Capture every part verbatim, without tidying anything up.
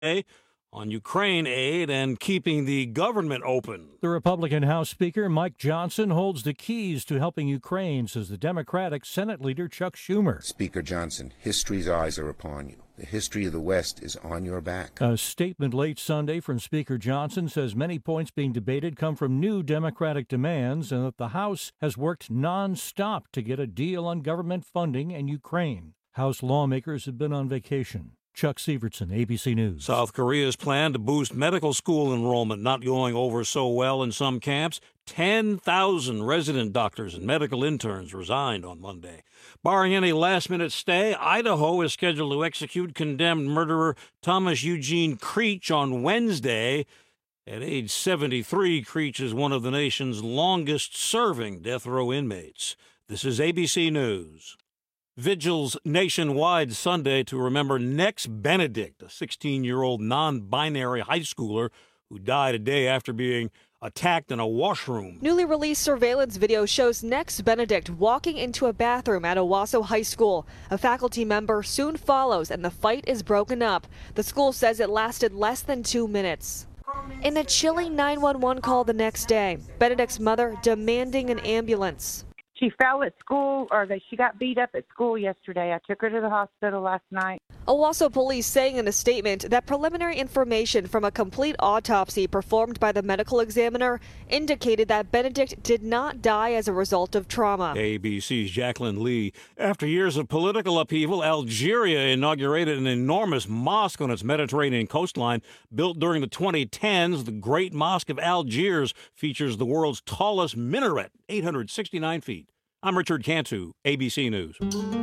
on Ukraine aid and keeping the government open. The Republican House Speaker Mike Johnson holds the keys to helping Ukraine, says the Democratic Senate Leader Chuck Schumer. Speaker Johnson, history's eyes are upon you. The history of the West is on your back. A statement late Sunday from Speaker Johnson says many points being debated come from new Democratic demands and that the House has worked nonstop to get a deal on government funding in Ukraine. House lawmakers have been on vacation. Chuck Sievertson, A B C News. South Korea's plan to boost medical school enrollment not going over so well in some camps. ten thousand resident doctors and medical interns resigned on Monday. Barring any last-minute stay, Idaho is scheduled to execute condemned murderer Thomas Eugene Creech on Wednesday. At age seventy-three, Creech is one of the nation's longest-serving death row inmates. This is A B C News. Vigils nationwide Sunday to remember Nex Benedict, a sixteen-year-old non-binary high schooler who died a day after being attacked in a washroom. Newly released surveillance video shows Nex Benedict walking into a bathroom at Owasso High School. A faculty member soon follows and the fight is broken up. The school says it lasted less than two minutes. In a chilling nine one one call the next day, Benedict's mother demanding an ambulance. She fell at school, or that she got beat up at school yesterday. I took her to the hospital last night. Owasso police saying in a statement that preliminary information from a complete autopsy performed by the medical examiner indicated that Benedict did not die as a result of trauma. A B C's Jacqueline Lee. After years of political upheaval, Algeria inaugurated an enormous mosque on its Mediterranean coastline. Built during the twenty tens, the Great Mosque of Algiers features the world's tallest minaret, eight hundred sixty-nine feet. I'm Richard Cantu, A B C News.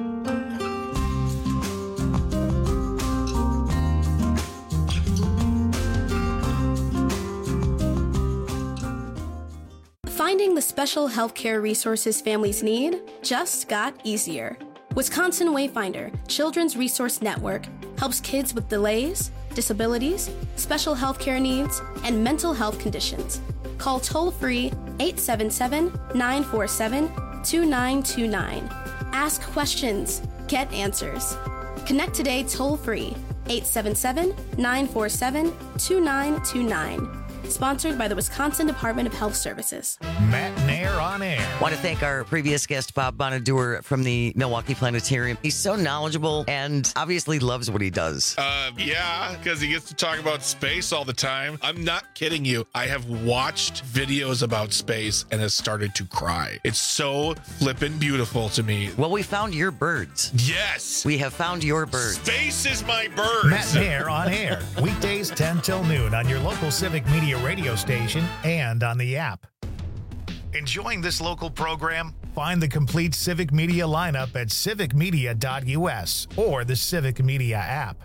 Finding the special healthcare resources families need just got easier. Wisconsin Wayfinder Children's Resource Network helps kids with delays, disabilities, special healthcare needs, and mental health conditions. Call toll-free eight seven seven, nine four seven, two nine two nine. Ask questions, get answers. Connect today toll-free eight seven seven, nine four seven, two nine two nine. Sponsored by the Wisconsin Department of Health Services. Matt Nair on air. Want to thank our previous guest, Bob Bonaduer from the Milwaukee Planetarium. He's so knowledgeable and obviously loves what he does. Uh, yeah, because he gets to talk about space all the time. I'm not kidding you. I have watched videos about space and has started to cry. It's so flippin' beautiful to me. Well, we found your birds. Yes. We have found your birds. Space is my birds. Matt Nair on air. Weekdays ten till noon on your local Civic Media radio station and on the app. Enjoying this local program? Find the complete Civic Media lineup at civic media dot u s or the Civic Media app.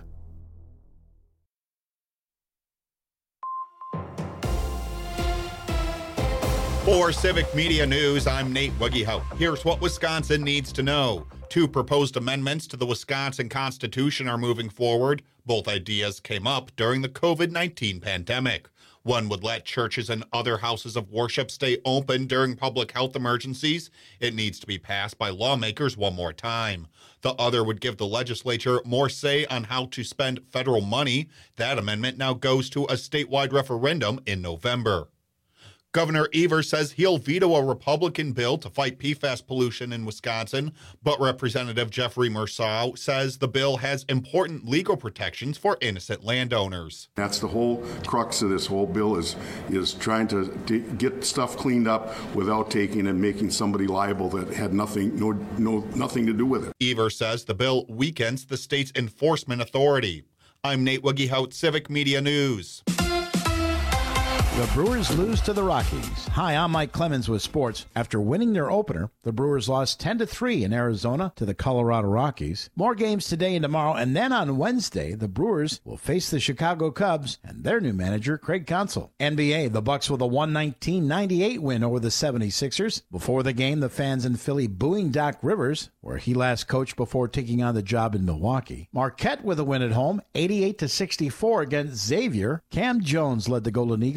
For Civic Media News, I'm Nate Wuggyhout. Here's what Wisconsin needs to know. Two proposed amendments to the Wisconsin Constitution are moving forward. Both ideas came up during the covid nineteen pandemic. One would let churches and other houses of worship stay open during public health emergencies. It needs to be passed by lawmakers one more time. The other would give the legislature more say on how to spend federal money. That amendment now goes to a statewide referendum in November. Governor Evers says he'll veto a Republican bill to fight P FAS pollution in Wisconsin, but Representative Jeffrey Merceau says the bill has important legal protections for innocent landowners. That's the whole crux of this whole bill is is trying to t- get stuff cleaned up without taking and making somebody liable that had nothing no no nothing to do with it. Evers says the bill weakens the state's enforcement authority. I'm Nate Wuggyhout, Civic Media News. The Brewers lose to the Rockies. Hi, I'm Mike Clemens with sports. After winning their opener, the Brewers lost ten to three in Arizona to the Colorado Rockies. More games today and tomorrow, and then on Wednesday, the Brewers will face the Chicago Cubs and their new manager, Craig Counsell. N B A, the Bucks with a one nineteen ninety-eight win over the seventy-sixers. Before the game, the fans in Philly booing Doc Rivers, where he last coached before taking on the job in Milwaukee. Marquette with a win at home, eighty-eight to sixty-four against Xavier. Cam Jones led the Golden Eagles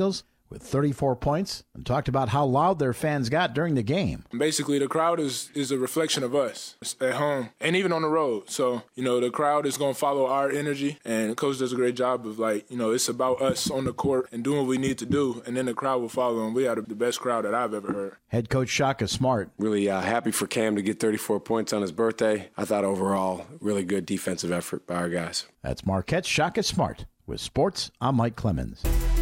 with thirty-four points and talked about how loud their fans got during the game. Basically, the crowd is, is a reflection of us at home and even on the road. So, you know, the crowd is going to follow our energy, and the coach does a great job of, like, you know, it's about us on the court and doing what we need to do, and then the crowd will follow, and we are the best crowd that I've ever heard. Head coach Shaka Smart. Really uh, happy for Cam to get thirty-four points on his birthday. I thought overall, really good defensive effort by our guys. That's Marquette's Shaka Smart. With sports, I'm Mike Clemens.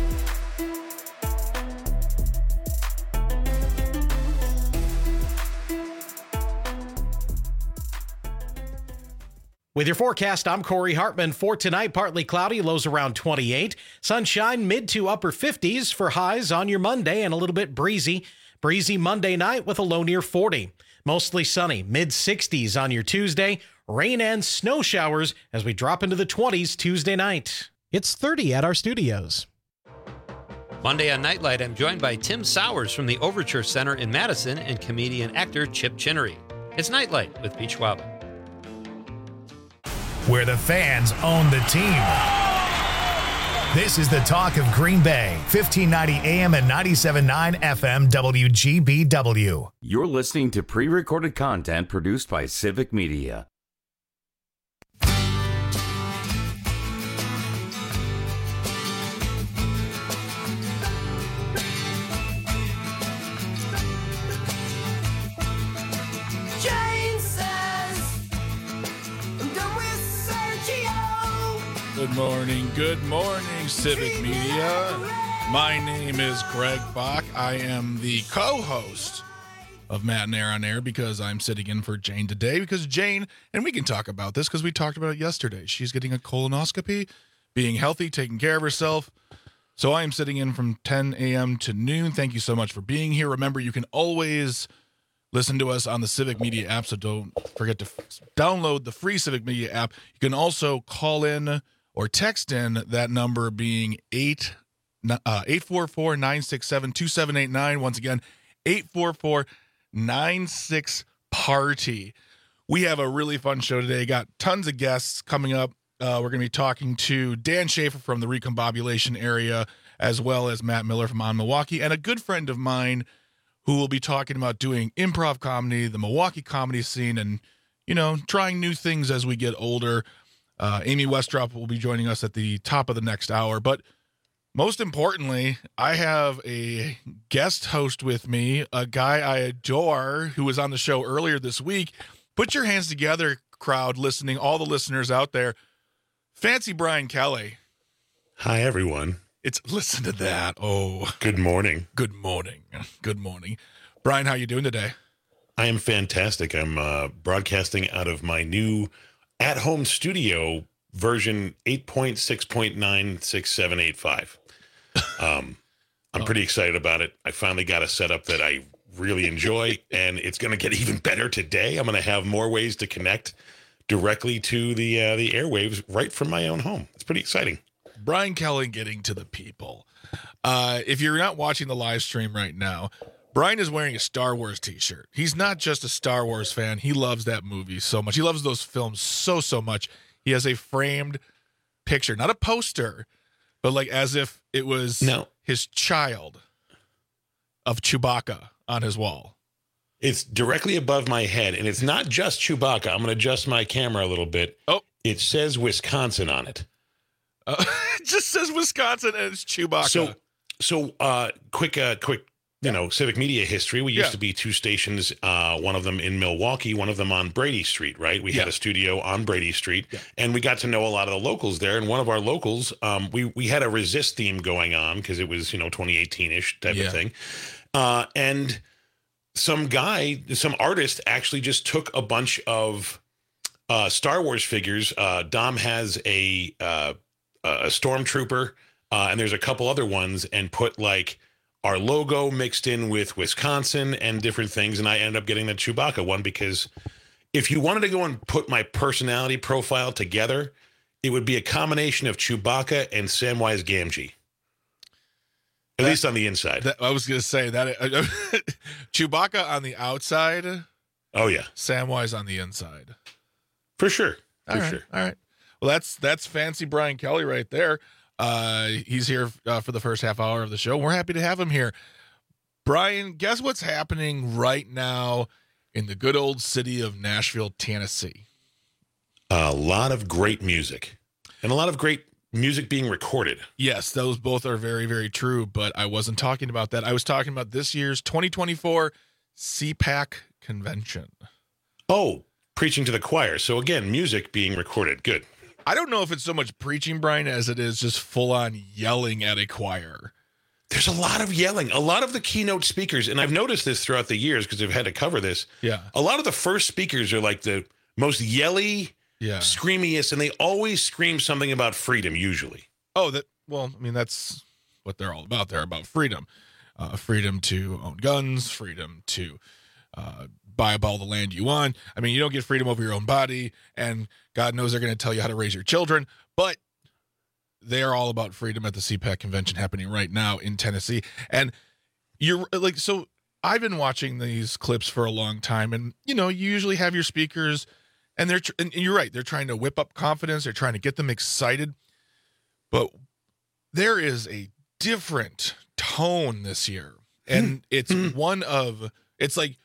With your forecast, I'm Corey Hartman. For tonight, partly cloudy, lows around twenty-eight. Sunshine, mid to upper fifties for highs on your Monday, and a little bit breezy. Breezy Monday night with a low near forty. Mostly sunny, mid sixties on your Tuesday. Rain and snow showers as we drop into the twenties Tuesday night. It's thirty at our studios. Monday on Nightlight, I'm joined by Tim Sowers from the Overture Center in Madison and comedian actor Chip Chinnery. It's Nightlight with Pete Schwab. Where the fans own the team. This is the talk of Green Bay, fifteen ninety A M and ninety-seven point nine F M W G B W. You're listening to pre-recorded content produced by Civic Media. Good morning, good morning, Civic Media. My name is Greg Bach. I am the co-host of Matt and Air on Air because I'm sitting in for Jane today because Jane, and we can talk about this because we talked about it yesterday. She's getting a colonoscopy, being healthy, taking care of herself. So I am sitting in from ten A M to noon. Thank you so much for being here. Remember, you can always listen to us on the Civic Media app, so don't forget to f- download the free Civic Media app. You can also call in or text in, that number being eight four four, nine six seven, two seven eight nine. Once again, eight four four, nine six, party. We have a really fun show today. Got tons of guests coming up. Uh, we're going to be talking to Dan Schaefer from the Recombobulation area, as well as Matt Miller from On Milwaukee, and a good friend of mine who will be talking about doing improv comedy, the Milwaukee comedy scene, and, you know, trying new things as we get older. Uh, Amy Westrop will be joining us at the top of the next hour. But most importantly, I have a guest host with me, a guy I adore who was on the show earlier this week. Put your hands together, crowd, listening, all the listeners out there. Fancy Brian Kelly. Hi, everyone. It's listen to that. Oh, good morning. Good morning. Good morning. Brian, how you doing today? I am fantastic. I'm uh, broadcasting out of my new at-home studio version eight point six point nine six seven eight five. Um, I'm oh. pretty excited about it. I finally got a setup that I really enjoy, and it's going to get even better today. I'm going to have more ways to connect directly to the uh, the airwaves right from my own home. It's pretty exciting. Brian Kelly getting to the people. Uh, if you're not watching the live stream right now, Brian is wearing a Star Wars t-shirt. He's not just a Star Wars fan. He loves that movie so much. He loves those films so, so much. He has a framed picture, not a poster, but like as if it was no. his child of Chewbacca on his wall. It's directly above my head, and it's not just Chewbacca. I'm going to adjust my camera a little bit. Oh. It says Wisconsin on it. Uh, it just says Wisconsin and it's Chewbacca. So, so uh, quick, uh, quick, you know, Civic Media history. We used yeah. to be two stations, uh, one of them in Milwaukee, one of them on Brady Street, right? We yeah. had a studio on Brady Street, yeah. and we got to know a lot of the locals there. And one of our locals, um, we, we had a Resist theme going on because it was, you know, twenty eighteen-ish type yeah. of thing. Uh, and some guy, some artist actually just took a bunch of uh, Star Wars figures. Uh, Dom has a, uh, a Stormtrooper, uh, and there's a couple other ones, and put like our logo mixed in with Wisconsin and different things. And I ended up getting the Chewbacca one because if you wanted to go and put my personality profile together, it would be a combination of Chewbacca and Samwise Gamgee. At that, least on the inside. That, I was going to say that uh, Chewbacca on the outside. Oh, yeah. Samwise on the inside. For sure. For all right, sure. All right. Well, that's that's fancy Brian Kelly right there. Uh, he's here uh, for the first half hour of the show. We're happy to have him here. Brian, guess what's happening right now in the good old city of Nashville, Tennessee? A lot of great music and a lot of great music being recorded. Yes, those both are very, very true, but I wasn't talking about that. I was talking about this year's twenty twenty-four C PAC convention. Oh, preaching to the choir. So again, music being recorded. Good. I don't know if it's so much preaching, Brian, as it is just full-on yelling at a choir. There's a lot of yelling. A lot of the keynote speakers, and I've noticed this throughout the years because I've had to cover this. Yeah. A lot of the first speakers are like the most yelly, yeah. screamiest, and they always scream something about freedom, usually. Oh, that well, I mean, that's what they're all about. They're about freedom. Uh, freedom to own guns, freedom to uh, buy up all the land you want. I mean, you don't get freedom over your own body, and God knows they're going to tell you how to raise your children, but they are all about freedom at the C PAC convention happening right now in Tennessee. And you're like, so I've been watching these clips for a long time, and, you know, you usually have your speakers, and they're, and you're right, they're trying to whip up confidence, they're trying to get them excited, but there is a different tone this year, and it's one of, it's like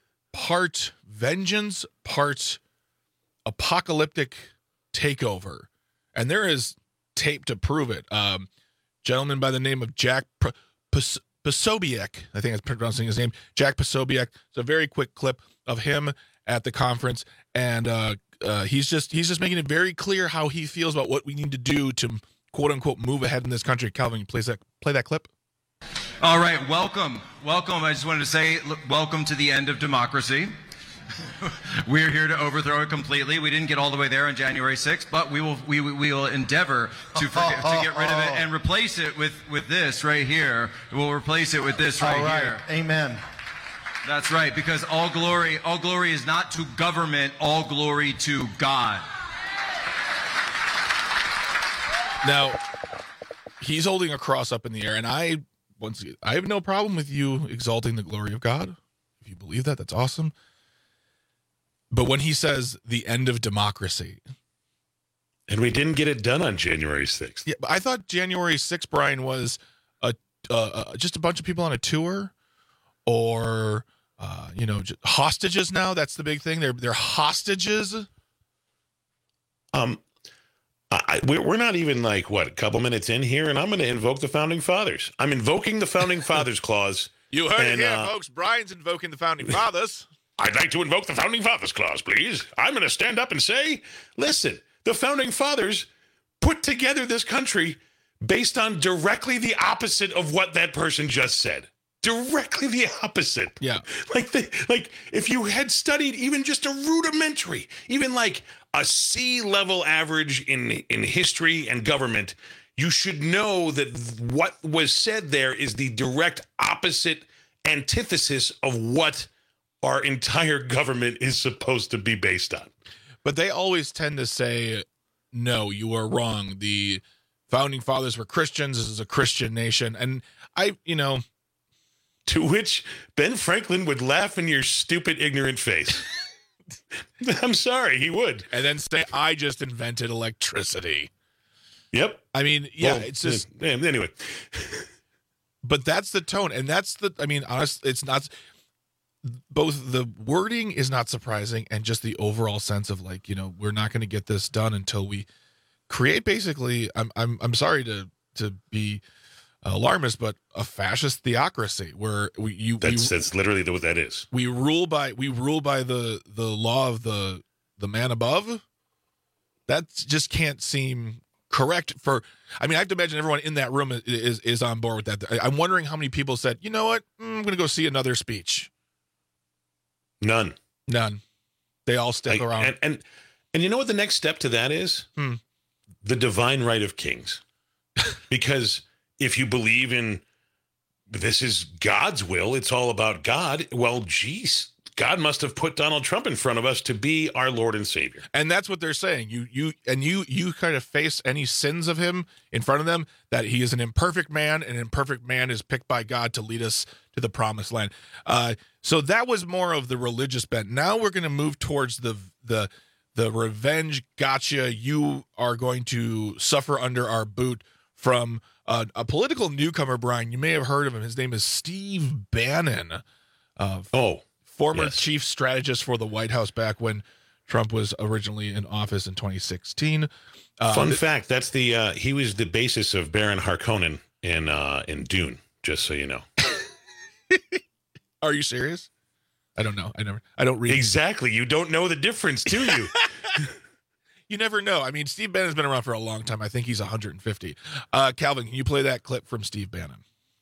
part vengeance, part apocalyptic takeover, and there is tape to prove it. Um, gentleman by the name of Jack P- P- Posobiec, I think I'm pronouncing his name, Jack Posobiec. It's a very quick clip of him at the conference, and uh, uh, he's just he's just making it very clear how he feels about what we need to do to quote unquote move ahead in this country. Calvin, play that play that clip. All right, welcome, welcome. I just wanted to say, look, welcome to the end of democracy. We're here to overthrow it completely. We didn't get all the way there on January sixth, but we will we, we will endeavor to forget, to get rid of it and replace it with with this right here. We'll replace it with this right, all right. here. Amen. That's right, because all glory all glory is not to government, all glory to God. Now, he's holding a cross up in the air, and I once again, I have no problem with you exalting the glory of God. If you believe that, that's awesome. But when he says the end of democracy. And we didn't get it done on January sixth. Yeah, but I thought January sixth, Brian, was a uh, uh, just a bunch of people on a tour, or, uh, you know, just hostages now. That's the big thing. They're, they're hostages. Um, I, we're not even like, what, a couple minutes in here, and I'm going to invoke the Founding Fathers. I'm invoking the Founding Fathers Clause. You heard and, it here, uh, folks. Brian's invoking the Founding Fathers. I'd like to invoke the Founding Fathers Clause, please. I'm going to stand up and say, listen, the Founding Fathers put together this country based on directly the opposite of what that person just said. Directly the opposite. Yeah. Like, the, like if you had studied even just a rudimentary, even like a C-level average in, in history and government, you should know that what was said there is the direct opposite antithesis of what our entire government is supposed to be based on. But they always tend to say, no, you are wrong. The Founding Fathers were Christians. This is a Christian nation. And I, you know. To which Ben Franklin would laugh in your stupid, ignorant face. I'm sorry, he would. And then say, I just invented electricity. Yep. I mean, yeah, well, it's just. Anyway. But that's the tone. And that's the, I mean, honestly, it's not. Both the wording is not surprising, and just the overall sense of like, you know, we're not going to get this done until we create basically, I'm I'm I'm sorry to to be alarmist, but a fascist theocracy where we you that's we, that's literally what that is. We rule by we rule by the the law of the the man above. That just can't seem correct for. I mean, I have to imagine everyone in that room is is, is on board with that. I'm wondering how many people said, you know what, I'm going to go see another speech. None. None. They all stick like, around. And, and and you know what the next step to that is? Hmm. The divine right of kings. Because if you believe in this is God's will, it's all about God, well, geez, God must have put Donald Trump in front of us to be our Lord and Savior. And that's what they're saying. You you and you you kind of face any sins of him in front of them, that he is an imperfect man, and an imperfect man is picked by God to lead us to the promised land. Uh, so that was more of the religious bent. Now we're going to move towards the the the revenge gotcha. You are going to suffer under our boot from uh, a political newcomer, Brian. You may have heard of him. His name is Steve Bannon. Uh, oh, former yes. chief strategist for the White House back when Trump was originally in office in twenty sixteen. Uh, Fun th- fact: that's the uh, he was the basis of Baron Harkonnen in uh, in Dune. Just so you know. Are you serious? I don't know. I never. I don't read. Exactly. You don't know the difference, do you? You never know. I mean, Steve Bannon's been around for a long time. I think he's one hundred fifty. Uh, Calvin, can you play that clip from Steve Bannon?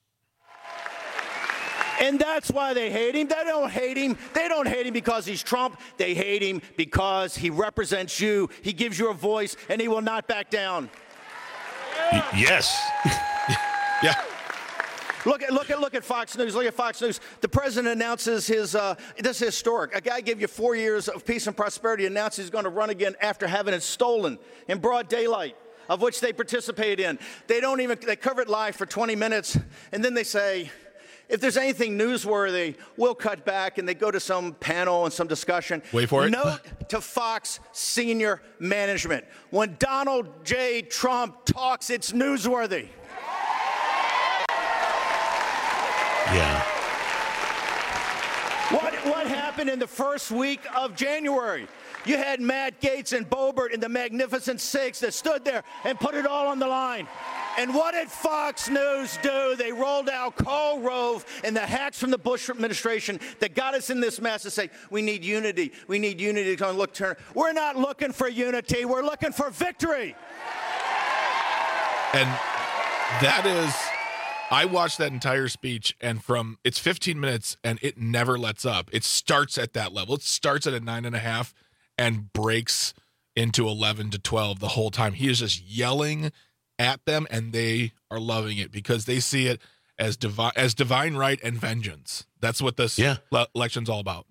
And that's why they hate him. They don't hate him. They don't hate him because he's Trump. They hate him because he represents you. He gives you a voice, and he will not back down. Y- yes. Yeah. Look at look at look at Fox News. Look at Fox News. The president announces his. Uh, this is historic. A guy gave you four years of peace and prosperity. Announces he's going to run again after having it stolen in broad daylight, of which they participate in. They don't even. They cover it live for twenty minutes, and then they say, if there's anything newsworthy, we'll cut back, and they go to some panel and some discussion. Wait for it. Note to Fox senior management: when Donald J. Trump talks, it's newsworthy. Yeah. What what happened in the first week of January? You had Matt Gaetz and Boebert and the Magnificent Six that stood there and put it all on the line. And what did Fox News do? They rolled out Karl Rove and the hacks from the Bush administration that got us in this mess to say, we need unity. We need unity. To look, turn. We're not looking for unity. We're looking for victory. And that is... I watched that entire speech, and from it's fifteen minutes, and it never lets up. It starts at that level. It starts at a nine and a half and breaks into eleven to twelve the whole time. He is just yelling at them, and they are loving it because they see it as divine, as divine right and vengeance. That's what this yeah. le- election's all about.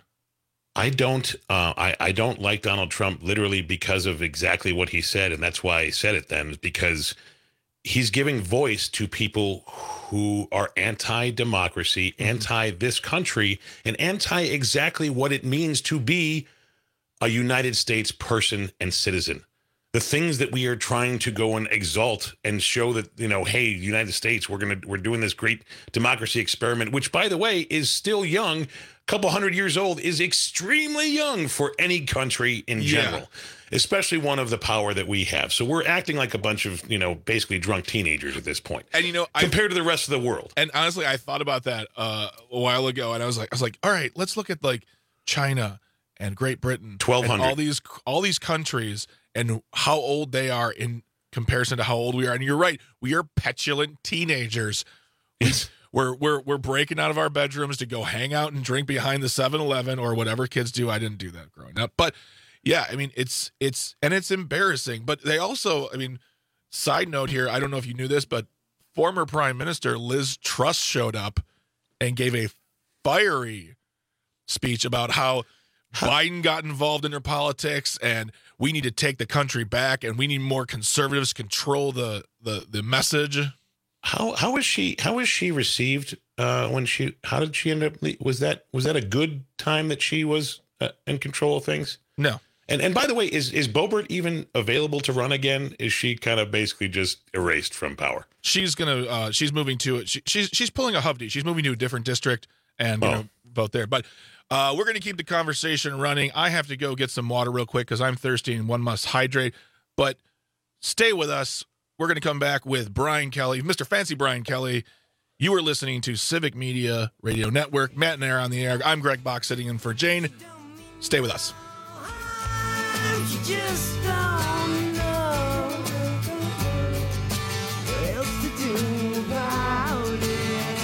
I don't, uh, I, I don't like Donald Trump literally because of exactly what he said, and that's why I said it then, because he's giving voice to people who are anti-democracy, mm-hmm. anti this country, and anti exactly what it means to be a United States person and citizen. The things that we are trying to go and exalt and show that, you know, hey, United States, we're gonna we're doing this great democracy experiment, which, by the way, is still young, a couple hundred years old, is extremely young for any country in general. Yeah. Especially one of the power that we have. So we're acting like a bunch of, you know, basically drunk teenagers at this point. And, you know, compared I, to the rest of the world. And honestly, I thought about that uh, a while ago, and I was like, I was like, all right, let's look at like China and Great Britain, twelve hundred, all these all these countries, and how old they are in comparison to how old we are. And you're right, we are petulant teenagers. Yes. We're we're we're breaking out of our bedrooms to go hang out and drink behind the seven eleven or whatever kids do. I didn't do that growing up, but. Yeah, I mean, it's, it's, and it's embarrassing, but they also, I mean, side note here, I don't know if you knew this, but former Prime Minister Liz Truss showed up and gave a fiery speech about how Biden got involved in their politics and we need to take the country back and we need more conservatives control the, the, the message. How, how is she, how is she received uh, when she, how did she end up, was that, was that a good time that she was uh, in control of things? No. And and by the way, is is Boebert even available to run again? Is she kind of basically just erased from power? She's gonna. Uh, she's moving to it. She, she's she's pulling a Hovde. She's moving to a different district and you oh. know, vote there. But uh, we're gonna keep the conversation running. I have to go get some water real quick because I'm thirsty and one must hydrate. But stay with us. We're gonna come back with Brian Kelly, Mister Fancy Brian Kelly. You are listening to Civic Media Radio Network. Matt and Air on the air. I'm Greg Bach sitting in for Jane. Stay with us. You just don't know what else to do about it.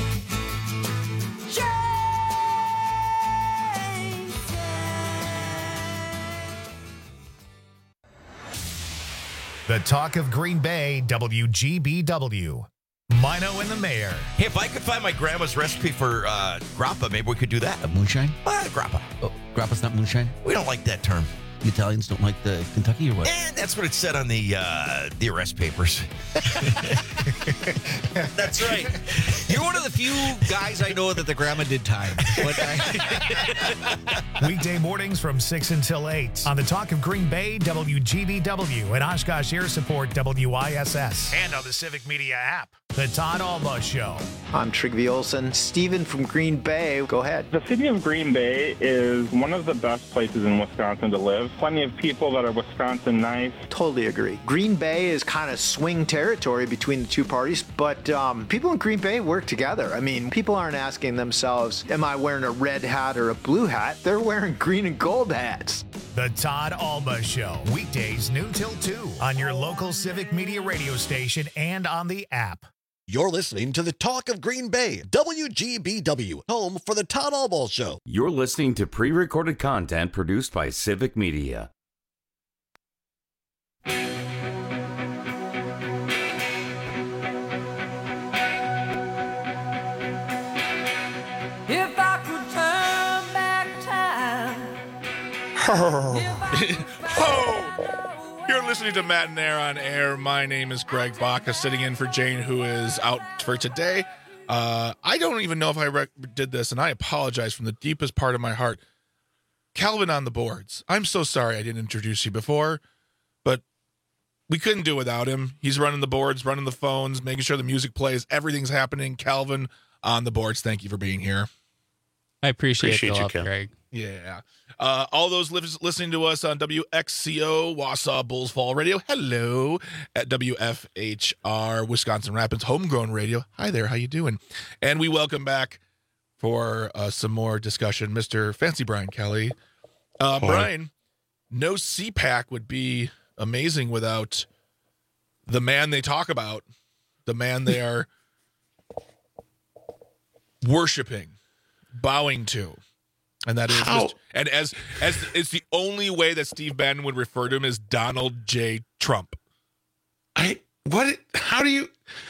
The talk of Green Bay, W G B W. Mino and the Mayor. Hey, if I could find my grandma's recipe for uh, grappa, maybe we could do that. A moonshine? Uh, grappa. Oh, grappa's not moonshine? We don't like that term. The Italians don't like the Kentucky or what? And that's what it said on the uh, the arrest papers. That's right. You're one of the few few guys I know that the grandma did time. But I... Weekday mornings from six until eight on the Talk of Green Bay, W G B W, and Oshkosh Air Support, W I S S, and on the Civic Media app. The Todd Alba Show. I'm Trygve Olsen. Steven from Green Bay, go ahead. The city of Green Bay is one of the best places in Wisconsin to live. Plenty of people that are Wisconsin nice. Totally agree. Green Bay is kind of swing territory between the two parties, but um, people in Green Bay work together. I mean, people aren't asking themselves, am I wearing a red hat or a blue hat? They're wearing green and gold hats. The Todd Alba Show, weekdays noon till two on your local Civic Media radio station and on the app. You're listening to the Talk of Green Bay, W G B W, home for the Todd Alba Show. You're listening to pre-recorded content produced by Civic Media. If I could turn back time. Oh! You're listening to Matt and Air on Air. My name is Greg Baca, sitting in for Jane, who is out for today. Uh, I don't even know if I rec- did this, and I apologize from the deepest part of my heart. Calvin on the boards. I'm so sorry I didn't introduce you before, but we couldn't do without him. He's running the boards, running the phones, making sure the music plays. Everything's happening. Calvin on the boards. Thank you for being here. I appreciate, Appreciate the you, love, Kel. Greg. Yeah. Uh, all those li- listening to us on W X C O, Wausau Bulls Fall Radio. Hello. At W F H R, Wisconsin Rapids Homegrown Radio. Hi there. How you doing? And we welcome back for uh, some more discussion, Mister Fancy Brian Kelly. Uh, Brian, no C PAC would be amazing without the man they talk about, the man they are worshiping, bowing to. And that is, How? Mister and as as it's the only way that Steve Bannon would refer to him as Donald J. Trump. I what? How do you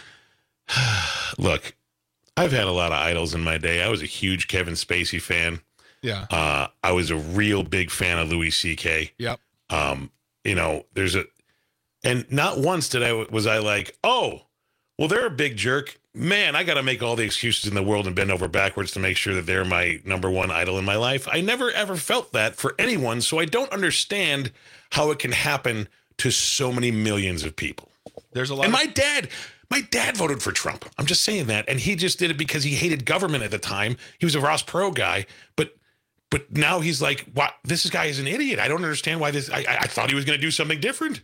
look? I've had a lot of idols in my day. I was a huge Kevin Spacey fan. Yeah. Uh, I was a real big fan of Louis C K. Yep. Um, you know, there's a, and not once did I was I like, oh, well, they're a big jerk. Man, I got to make all the excuses in the world and bend over backwards to make sure that they're my number one idol in my life. I never, ever felt that for anyone, so I don't understand how it can happen to so many millions of people. There's a lot And of- my dad, my dad voted for Trump. I'm just saying that. And he just did it because he hated government at the time. He was a Ross Perot guy, but but now he's like, what? This guy is an idiot. I don't understand why this, I, I thought he was going to do something different.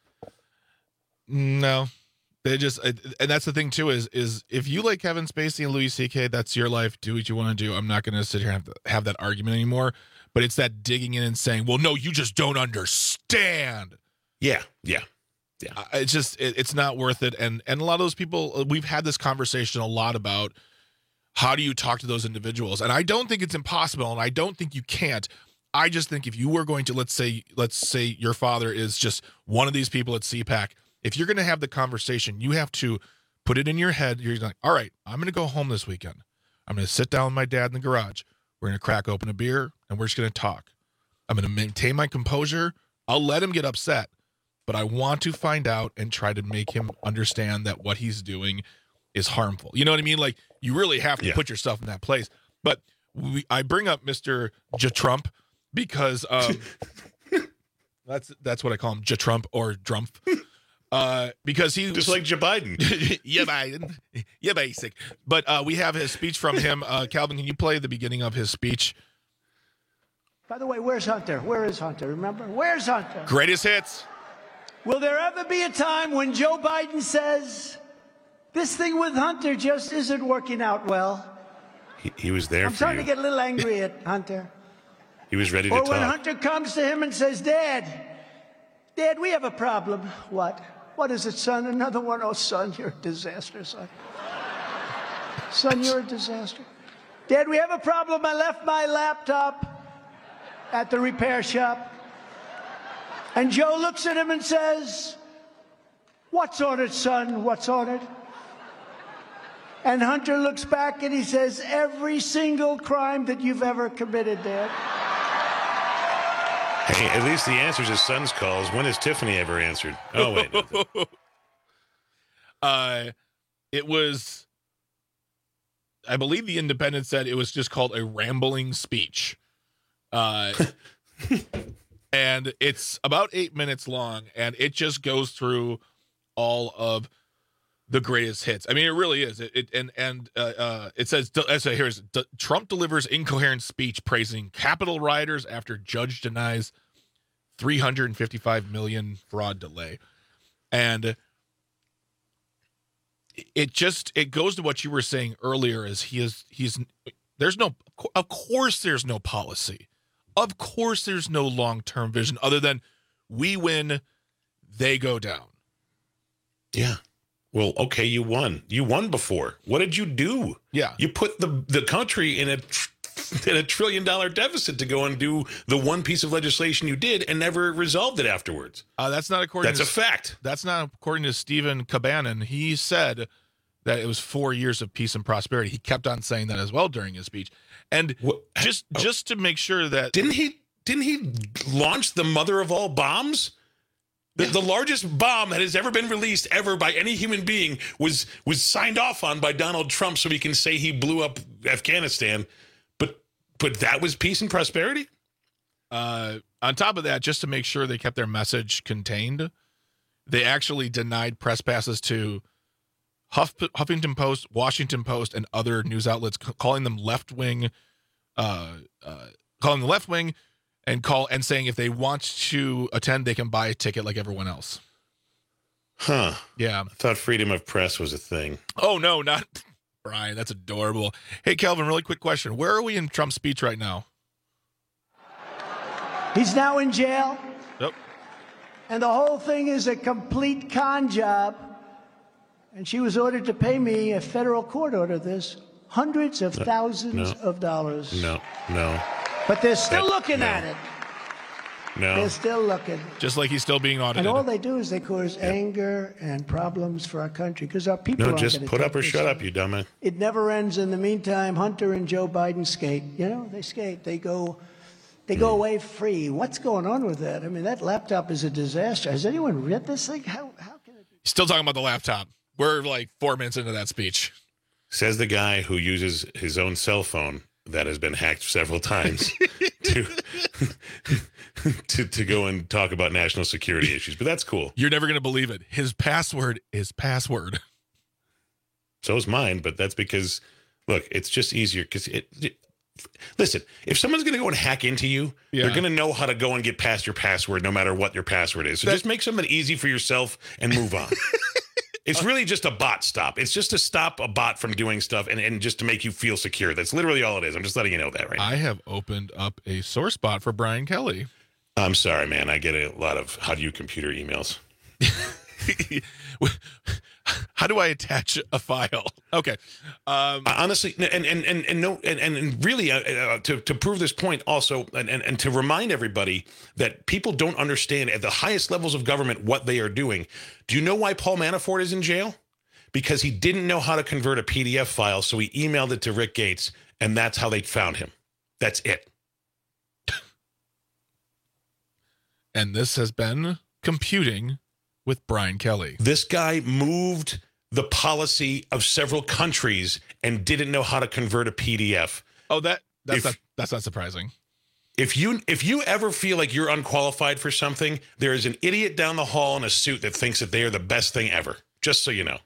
No. They just, and that's the thing too, is is if you like Kevin Spacey and Louis C K, that's your life. Do what you want to do. I'm not going to sit here and have, have that argument anymore. But it's that digging in and saying, well, no, you just don't understand. Yeah, yeah, yeah. Uh, it's just, it, it's not worth it. And and a lot of those people, we've had this conversation a lot about how do you talk to those individuals. And I don't think it's impossible, and I don't think you can't. I just think if you were going to, let's say, let's say your father is just one of these people at C PAC. If you're going to have the conversation, you have to put it in your head. You're like, all right, I'm going to go home this weekend. I'm going to sit down with my dad in the garage. We're going to crack open a beer, and we're just going to talk. I'm going to maintain my composure. I'll let him get upset, but I want to find out and try to make him understand that what he's doing is harmful. You know what I mean? Like, you really have to Yeah. put yourself in that place. But we, I bring up Mister J. Trump because um, that's that's what I call him, J. Trump or Drumpf. Uh, because he just like Joe Biden. Yeah, Biden. Yeah, basic. But uh, we have his speech from him. Uh, Calvin, can you play the beginning of his speech? By the way, where's Hunter? Where is Hunter? Remember? Where's Hunter? Greatest hits. Will there ever be a time when Joe Biden says, this thing with Hunter just isn't working out well? He, he was there I'm for starting you. to get a little angry at Hunter. He was ready to Or talk. when Hunter comes to him and says, Dad, Dad, we have a problem. What? What is it, son? Another one? Oh, son, you're a disaster, son. Son, you're a disaster. Dad, we have a problem. I left my laptop at the repair shop. And Joe looks at him and says, what's on it, son? What's on it? And Hunter looks back and he says, every single crime that you've ever committed, Dad. Hey, at least he answers his son's calls. When has Tiffany ever answered? Oh, wait. No. uh, it was I believe the Independent said it was just called a rambling speech. Uh, and it's about eight minutes long, and it just goes through all of the greatest hits. I mean, it really is. It, it and and uh, uh, it says, as here's Trump delivers incoherent speech praising Capitol rioters after judge denies three hundred fifty-five million fraud delay, and it just it goes to what you were saying earlier. Is he is he's there's no of course there's no policy. Of course, there's no long-term vision other than we win, they go down. Yeah. Well, okay, you won. You won before. What did you do? Yeah. You put the, the country in a in a trillion dollar deficit to go and do the one piece of legislation you did and never resolved it afterwards. Uh, that's not according That's to, a fact. That's not according to Stephen Cabanon. He said that it was four years of peace and prosperity. He kept on saying that as well during his speech. And what, just oh, just to make sure that didn't he didn't he launch the mother of all bombs? The, the largest bomb that has ever been released ever by any human being was was signed off on by Donald Trump, so he can say he blew up Afghanistan. But but that was peace and prosperity. Uh, on top of that, just to make sure they kept their message contained, they actually denied press passes to Huff, Huffington Post, Washington Post, and other news outlets, c- calling them left wing, uh, uh, calling them left wing, and call and saying if they want to attend, they can buy a ticket like everyone else. Huh? Yeah. I thought freedom of press was a thing. Oh no, not Brian. That's adorable. Hey, Calvin, really quick question: where are we in Trump's speech right now? He's now in jail. Yep. And the whole thing is a complete con job. And she was ordered to pay me, a federal court ordered this, hundreds of no, thousands no, of dollars. No, no. But they're still that, looking no. at it. No. They're still looking. Just like he's still being audited. And all they do is they cause yeah. anger and problems for our country because our people No, aren't just gonna put take up or this shut on. up, you dumbass. It never ends. In the meantime, Hunter and Joe Biden skate. You know, they skate. They go... They go away free. What's going on with that? I mean, that laptop is a disaster. Has anyone read this thing? How how can it be? Still talking about the laptop. We're like four minutes into that speech. Says the guy who uses his own cell phone that has been hacked several times to, to to go and talk about national security issues. But that's cool. You're never going to believe it. His password is password. So is mine, but that's because, look, it's just easier because it, it listen, if someone's going to go and hack into you, yeah. they're going to know how to go and get past your password no matter what your password is. So that, just make something easy for yourself and move on. It's really just a bot stop. It's just to stop a bot from doing stuff and, and just to make you feel secure. That's literally all it is. I'm just letting you know that right now. I have opened up a source bot for Brian Kelly. I'm sorry, man. I get a lot of how do you computer emails. How do I attach a file? Okay. Um, uh, honestly, and and and and no, and and really, uh, uh, to to prove this point, also, and, and and to remind everybody that people don't understand at the highest levels of government what they are doing. Do you know why Paul Manafort is in jail? Because he didn't know how to convert a P D F file, so he emailed it to Rick Gates, and that's how they found him. That's it. And this has been Computing with Brian Kelly. This guy moved the policy of several countries and didn't know how to convert a P D F. Oh, that that's if, not that's not surprising. If you if you ever feel like you're unqualified for something, there is an idiot down the hall in a suit that thinks that they are the best thing ever. Just so you know.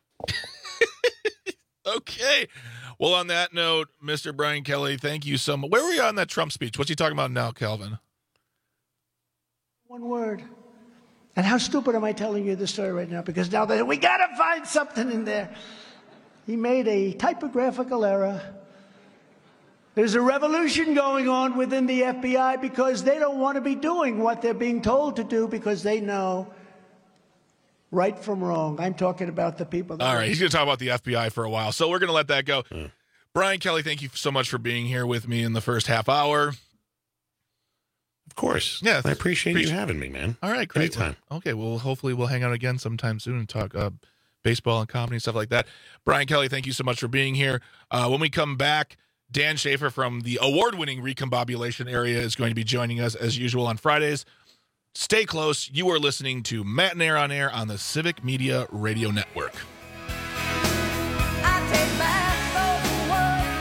Okay. Well, on that note, Mister Brian Kelly, thank you so much. Where were you on that Trump speech? What's he talking about now, Calvin? One word. And how stupid am I telling you this story right now? Because now that we got to find something in there. He made a typographical error. There's a revolution going on within the F B I because they don't want to be doing what they're being told to do because they know right from wrong. I'm talking about the people. That All right, he's going to talk about the F B I for a while, so we're going to let that go. Mm. Brian Kelly, thank you so much for being here with me in the first half hour. Of course. Yeah. I appreciate, appreciate you having me, man. All right, great. Anytime. Well, okay, well, hopefully we'll hang out again sometime soon and talk uh, baseball and comedy and stuff like that. Brian Kelly, thank you so much for being here. Uh, when we come back, Dan Schaefer from the award-winning Recombobulation Area is going to be joining us as usual on Fridays. Stay close. You are listening to Matt and Air on Air on the Civic Media Radio Network. I take back those words.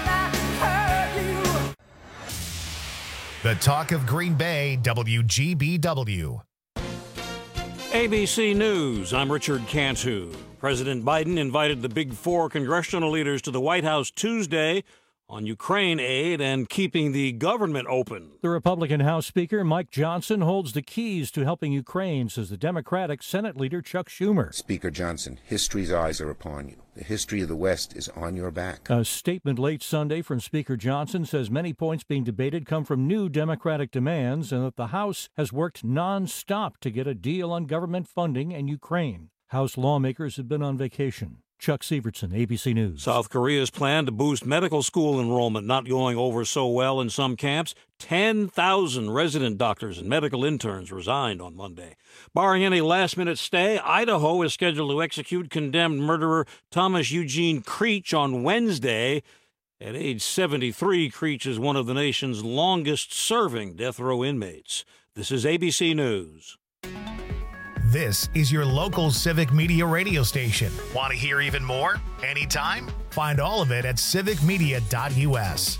The talk of Green Bay, W G B W. A B C News, I'm Richard Cantu. President Biden invited the Big Four congressional leaders to the White House Tuesday on Ukraine aid and keeping the government open. The Republican House Speaker, Mike Johnson, holds the keys to helping Ukraine, says the Democratic Senate leader, Chuck Schumer. Speaker Johnson, history's eyes are upon you. The history of the West is on your back. A statement late Sunday from Speaker Johnson says many points being debated come from new Democratic demands and that the House has worked nonstop to get a deal on government funding in Ukraine. House lawmakers have been on vacation. Chuck Sievertson, A B C News. South Korea's plan to boost medical school enrollment not going over so well in some camps. ten thousand resident doctors and medical interns resigned on Monday. Barring any last-minute stay, Idaho is scheduled to execute condemned murderer Thomas Eugene Creech on Wednesday. At age seventy-three, Creech is one of the nation's longest-serving death row inmates. This is A B C News. This is your local Civic Media radio station. Want to hear even more? Anytime? Find all of it at civic media dot U S.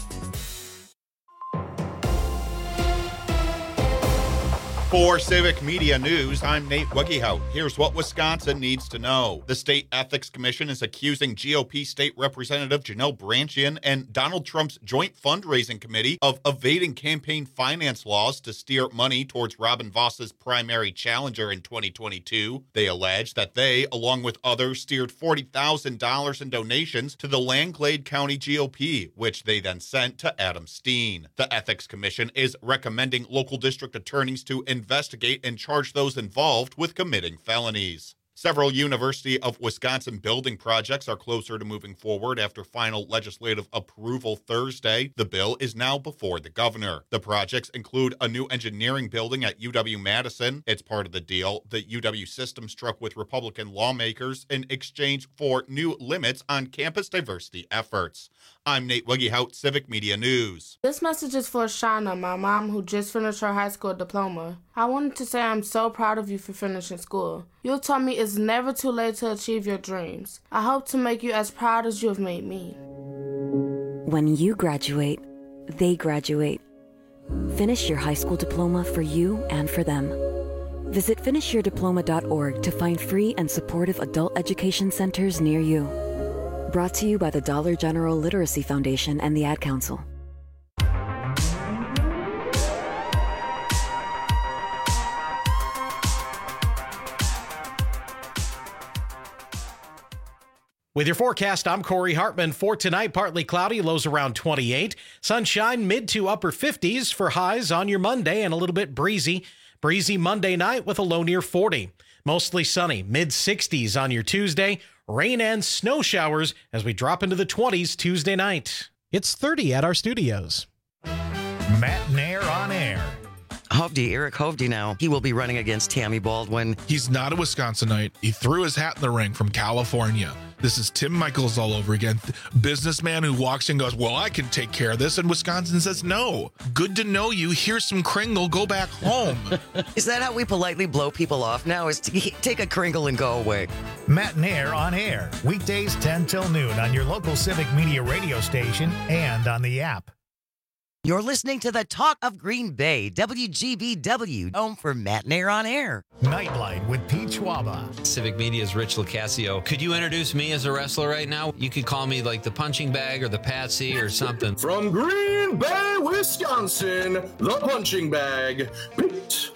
For Civic Media News, I'm Nate Wuggehout. Here's what Wisconsin needs to know. The State Ethics Commission is accusing G O P State Representative Janelle Branchian and Donald Trump's joint fundraising committee of evading campaign finance laws to steer money towards Robin Voss's primary challenger in twenty twenty-two. They allege that they, along with others, steered forty thousand dollars in donations to the Langlade County G O P, which they then sent to Adam Steen. The Ethics Commission is recommending local district attorneys to investigate and charge those involved with committing felonies. Several University of Wisconsin building projects are closer to moving forward after final legislative approval Thursday. The bill is now before the governor. The projects include a new engineering building at U W-Madison. It's part of the deal the U W system struck with Republican lawmakers in exchange for new limits on campus diversity efforts. I'm Nate Wuggehout, Civic Media News. This message is for Shauna, my mom, who just finished her high school diploma. I wanted to say I'm so proud of you for finishing school. You taught me it's never too late to achieve your dreams. I hope to make you as proud as you have made me. When you graduate, they graduate. Finish your high school diploma for you and for them. Visit finish your diploma dot org to find free and supportive adult education centers near you. Brought to you by the Dollar General Literacy Foundation and the Ad Council. With your forecast, I'm Corey Hartman. For tonight, partly cloudy, lows around twenty-eight. Sunshine, mid to upper fifties for highs on your Monday and a little bit breezy. Breezy Monday night with a low near forty. Mostly sunny, mid sixties on your Tuesday. Rain and snow showers as we drop into the twenties Tuesday night. It's thirty at our studios. Matt Nair on air. Hovde, Eric Hovde now. He will be running against Tammy Baldwin. He's not a Wisconsinite. He threw his hat in the ring from California. This is Tim Michaels all over again. Businessman who walks in and goes, well, I can take care of this. And Wisconsin says, no. Good to know you. Here's some Kringle. Go back home. Is that how we politely blow people off now? Is to take a Kringle and go away? Matt Nair on air. Weekdays ten till noon on your local Civic Media radio station and on the app. You're listening to the Talk of Green Bay, W G B W, home for Matt Nair on air. Nightlight with Pete Schwaba. Civic Media's Rich Locascio. Could you introduce me as a wrestler right now? You could call me like the punching bag or the Patsy or something. From Green Bay, Wisconsin, the punching bag, Pete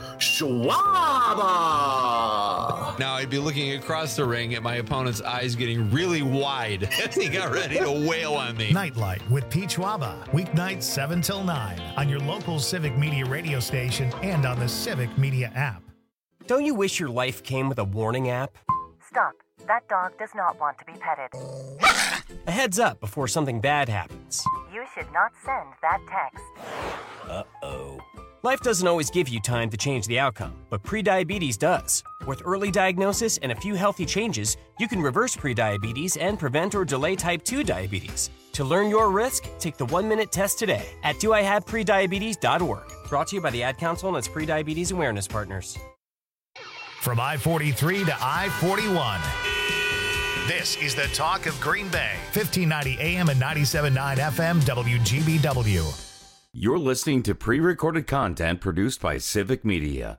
Schwaba. Now I'd be looking across the ring at my opponent's eyes getting really wide as he got ready to wail on me. Nightlight with Pete Schwaba. Weeknights seven till nine on your local Civic Media radio station and on the Civic Media app. Don't you wish your life came with a warning app? Stop. That dog does not want to be petted. A heads up before something bad happens. You should not send that text. Uh-oh. Life doesn't always give you time to change the outcome, but prediabetes does. With early diagnosis and a few healthy changes, you can reverse prediabetes and prevent or delay type two diabetes. To learn your risk, take the one-minute test today at do I have prediabetes dot org. Brought to you by the Ad Council and its prediabetes awareness partners. From I forty-three to I forty-one. This is the Talk of Green Bay, fifteen ninety A M and ninety-seven point nine F M W G B W. You're listening to pre-recorded content produced by Civic Media.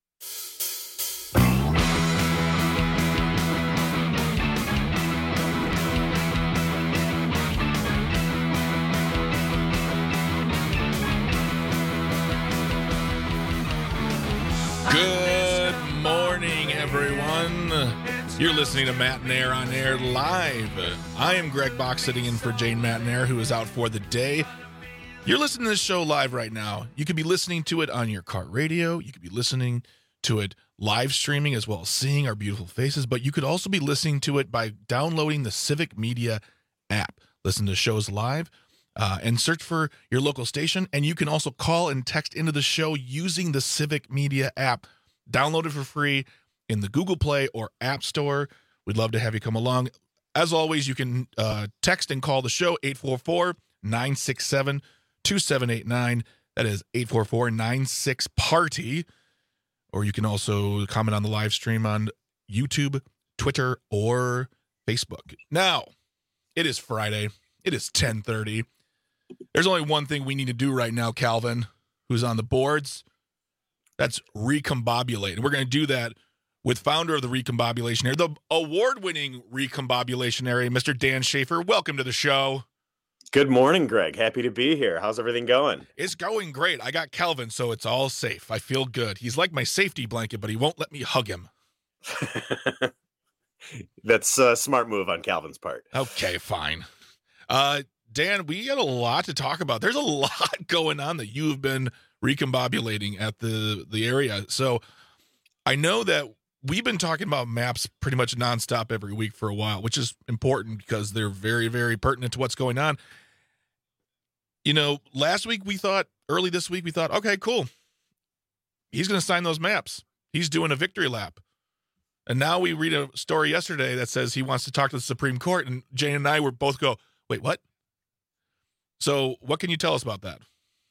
Good morning, everyone. You're listening to Matt and Air on Air Live. I am Greg Bach, sitting in for Jane Matt-and-Air, who is out for the day. You're listening to this show live right now. You could be listening to it on your car radio. You could be listening to it live streaming as well as seeing our beautiful faces. But you could also be listening to it by downloading the Civic Media app. Listen to shows live uh, and search for your local station. And you can also call and text into the show using the Civic Media app. Download it for free in the Google Play or App Store. We'd love to have you come along. As always, you can uh, text and call the show eight four four, nine six seven, two seven eight nine. That is eight four four, nine six, party. Or you can also comment on the live stream on YouTube, Twitter, or Facebook. Now, it is Friday. It is ten thirty. There's only one thing we need to do right now, Calvin, who's on the boards. That's recombobulate. And we're going to do that with founder of the Recombobulationary, the award-winning Recombobulationary, Mister Dan Schaefer. Welcome to the show. Good morning, Greg. Happy to be here. How's everything going? It's going great. I got Calvin, so it's all safe. I feel good. He's like my safety blanket, but he won't let me hug him. That's a smart move on Calvin's part. Okay, fine. Uh, Dan, we got a lot to talk about. There's a lot going on that you've been recombobulating at the, the area. So I know that we've been talking about maps pretty much nonstop every week for a while, which is important because they're very, very pertinent to what's going on. You know, last week we thought, early this week, we thought, okay, cool. He's going to sign those maps. He's doing a victory lap. And now we read a story yesterday that says he wants to talk to the Supreme Court, and Jane and I were both go, wait, what? So what can you tell us about that?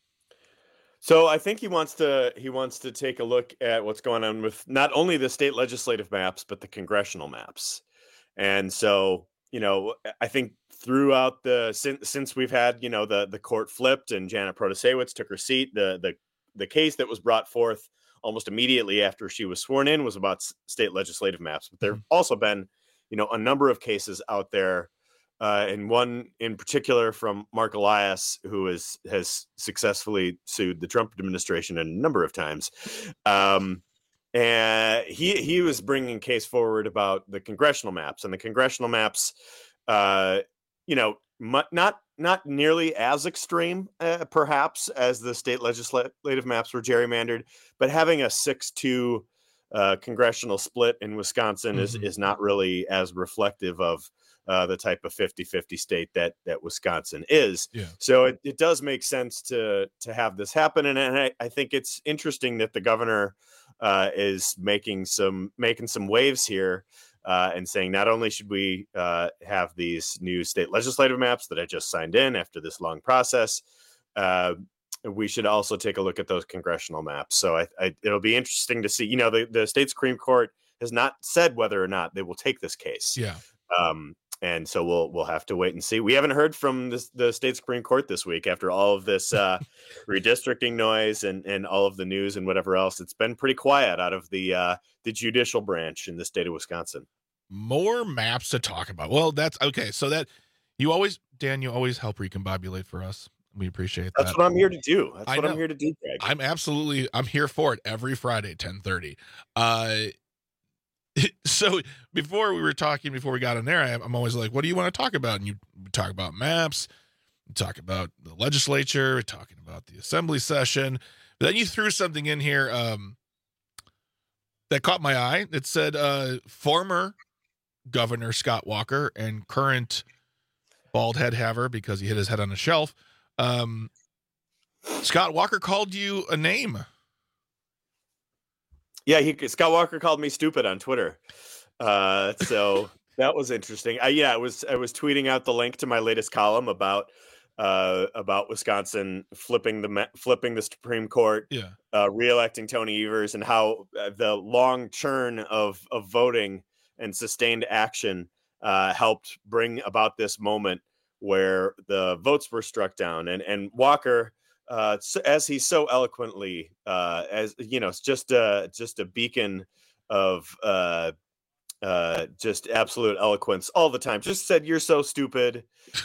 So I think he wants to he wants to take a look at what's going on with not only the state legislative maps, but the congressional maps. And so, you know, I think throughout the since since we've had, you know, the the court flipped and Janet Protasiewicz took her seat, the the the case that was brought forth almost immediately after she was sworn in was about state legislative maps. But there have also been, you know, a number of cases out there. Uh, and one in particular from Mark Elias, who is, has successfully sued the Trump administration a number of times. Um, and he he was bringing a case forward about the congressional maps. And the congressional maps, uh, you know, mu- not not nearly as extreme, uh, perhaps, as the state legislative maps were gerrymandered, but having a six two uh, congressional split in Wisconsin mm-hmm. is, is not really as reflective of Uh, the type of fifty-fifty state that that Wisconsin is. Yeah. So it, it does make sense to to have this happen. And, and I, I think it's interesting that the governor uh, is making some making some waves here uh, and saying not only should we uh, have these new state legislative maps that I just signed in after this long process, uh, we should also take a look at those congressional maps. So I, I, it'll be interesting to see, you know, the, the state Supreme Court has not said whether or not they will take this case. Yeah. Um, And so we'll we'll have to wait and see. We haven't heard from this, the state Supreme Court this week after all of this uh, redistricting noise and, and all of the news and whatever else. It's been pretty quiet out of the uh, the judicial branch in the state of Wisconsin. More maps to talk about. Well, that's okay. So that you always, Dan, you always help recombobulate for us. We appreciate that. That's what I'm here to do. That's I what know. I'm here to do, Greg. I'm absolutely, I'm here for it every Friday, ten thirty. Uh, So before we were talking, before we got on there, I, I'm always like, what do you want to talk about? And you talk about maps, you talk about the legislature, we're talking about the assembly session. But then you threw something in here um, that caught my eye. It said uh, former Governor Scott Walker and current bald head haver because he hit his head on a shelf. Um, Scott Walker called you a name. Yeah, he, Scott Walker called me stupid on Twitter. Uh, so that was interesting. I, yeah, I was I was tweeting out the link to my latest column about uh, about Wisconsin flipping the flipping the Supreme Court, yeah, uh, reelecting Tony Evers, and how the long churn of of voting and sustained action uh, helped bring about this moment where the votes were struck down. And and Walker uh, so, as he so eloquently, uh, as you know, just a just a beacon of uh, uh, just absolute eloquence all the time. Just said, "You're so stupid,"